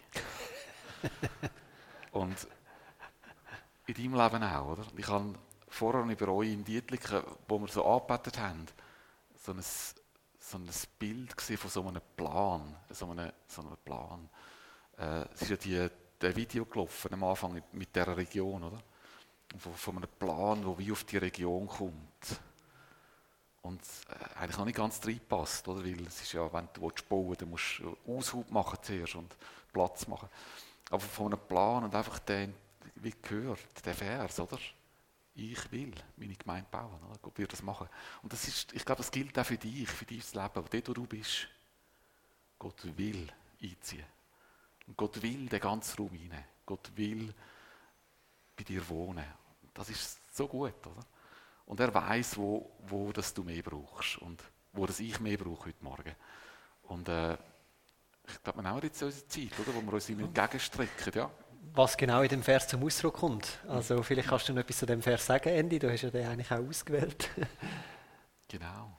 Und in deinem Leben auch, oder? Ich habe vorher über euch in Dietliken, wo wir so angebetet haben, so ein, so ein Bild gesehen von so einem Plan. So einem, so einem Plan. Äh, es ist ja die, der Video gelaufen am Anfang mit, mit dieser Region, oder? Von, von einem Plan, der wie auf die Region kommt. Und äh, eigentlich noch nicht ganz reinpasst, oder? Weil es ist ja, wenn du bauen willst, dann musst du Aushub machen zuerst und Platz machen. Aber von einem Plan und einfach den, wie gehört, der Vers, oder? Ich will meine Gemeinde bauen, oder? Gott wird das machen. Und das ist, ich glaube, das gilt auch für dich, für dein Leben, dort wo du bist. Gott will einziehen. Und Gott will den ganzen Raum hinein. Gott will bei dir wohnen. Das ist so gut, oder? Und er weiss, wo, wo das du mehr brauchst und wo das ich mehr brauche heute Morgen. Und äh, ich glaube, wir haben jetzt unsere Zeit, oder, wo wir uns ihm entgegenstrecken. Ja. Was genau in dem Vers zum Ausdruck kommt. Also vielleicht kannst du noch etwas zu dem Vers sagen, Andy. Du hast ja den eigentlich auch ausgewählt. Genau.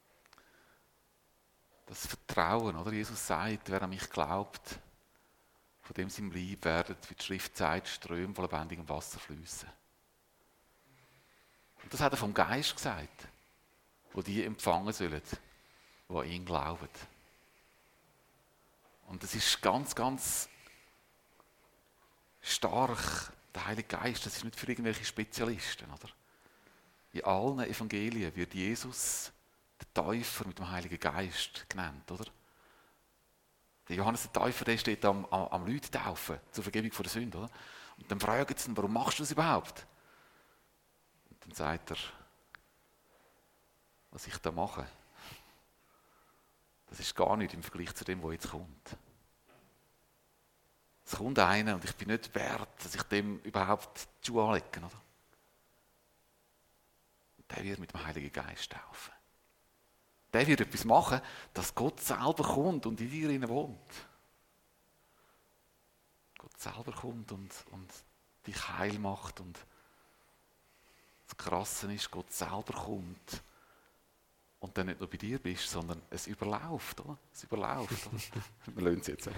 Das Vertrauen, oder? Jesus sagt, wer an mich glaubt, von dem seinem Leib werden, wie die Schrift sagt, Ströme von lebendigem Wasser fließen. Und das hat er vom Geist gesagt, wo die empfangen sollen, die an ihn glauben. Und das ist ganz, ganz stark, der Heilige Geist, das ist nicht für irgendwelche Spezialisten, oder? In allen Evangelien wird Jesus, der Täufer mit dem Heiligen Geist, genannt, oder? Der Johannes der Täufer, der steht am, am, am Leute taufen, zur Vergebung von der Sünde, oder? Und dann fragen sie ihn, warum machst du das überhaupt? Und dann sagt er, was ich da mache, das ist gar nicht im Vergleich zu dem, was jetzt kommt. Es kommt einer und ich bin nicht wert, dass ich dem überhaupt die Schuhe anlege, oder? Und der wird mit dem Heiligen Geist taufen. Der wird etwas machen, dass Gott selber kommt und in dir wohnt. Gott selber kommt und, und dich heil macht. Und das Krasse ist, Gott selber kommt und dann nicht nur bei dir bist, sondern es überläuft. Oder? Es überläuft. Oder? Wir lassen es jetzt.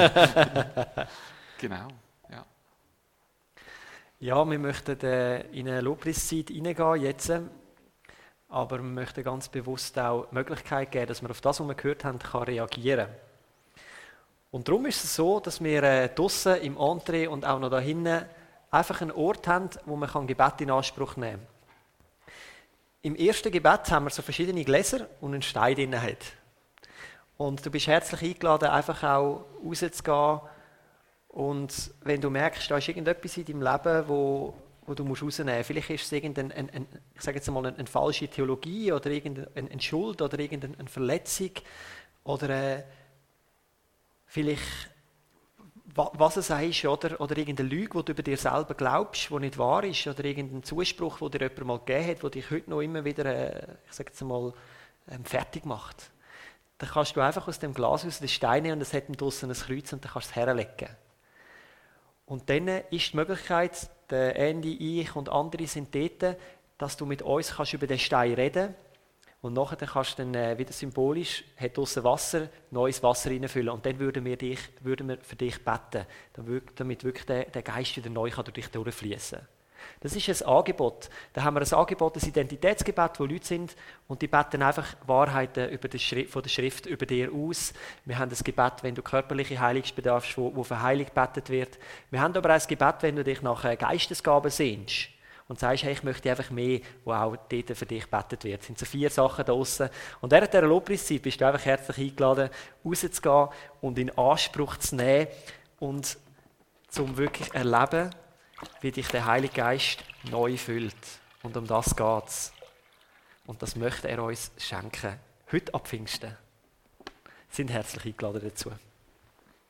Genau. Ja. Ja, wir möchten äh, in eine Lobpreiszeit hineingehen jetzt. Aber wir möchten ganz bewusst auch die Möglichkeit geben, dass man auf das, was wir gehört haben, kann reagieren kann. Und darum ist es so, dass wir äh, draussen im Entree und auch noch da hinten einfach einen Ort haben, wo man kann Gebet in Anspruch nehmen kann. Im ersten Gebet haben wir so verschiedene Gläser und einen Stein drin hat. Und du bist herzlich eingeladen, einfach auch rauszugehen. Und wenn du merkst, da ist irgendetwas in deinem Leben, wo wo du musst rausnehmen musst. Vielleicht ist es irgendeine, ein, ein, ich sage jetzt mal, eine, eine falsche Theologie oder irgendeine eine Schuld oder irgendeine eine Verletzung oder äh, vielleicht, was es ist, oder, oder irgendeine Lüge, die du über dir selber glaubst, die nicht wahr ist, oder irgendein Zuspruch, den dir jemand mal gegeben hat, der dich heute noch immer wieder, äh, ich sage jetzt mal, ähm, fertig macht. Dann kannst du einfach aus dem Glas aus den Stein nehmen und es hat draussen ein Kreuz und dann kannst du es herlegen. Und dann ist die Möglichkeit, der Andy, ich und andere sind dort, dass du mit uns kannst über den Stein reden und nachher kannst du dann äh, wieder symbolisch, hat draussen Wasser, neues Wasser reinfüllen und dann würden wir, dich, würden wir für dich beten, damit wirklich der, der Geist wieder neu kann durch dich durchfließen. Das ist ein Angebot. Da haben wir ein Angebot, ein Identitätsgebet, wo Leute sind und die beten einfach Wahrheiten über die Schrift, von der Schrift über dir aus. Wir haben ein Gebet, wenn du körperliche Heilung bedarfst, wo, wo für Heilung gebetet wird. Wir haben aber auch ein Gebet, wenn du dich nach Geistesgaben sehnst und sagst, hey, ich möchte einfach mehr, wo auch dort für dich gebetet wird. Es sind so vier Sachen da draussen. Und während dieser Lobpreiszeit bist du einfach herzlich eingeladen, rauszugehen und in Anspruch zu nehmen und zum wirklich erleben, wie dich der Heilige Geist neu füllt. Und um das geht es. Und das möchte er uns schenken. Heute ab Pfingsten. Sind herzlich eingeladen dazu.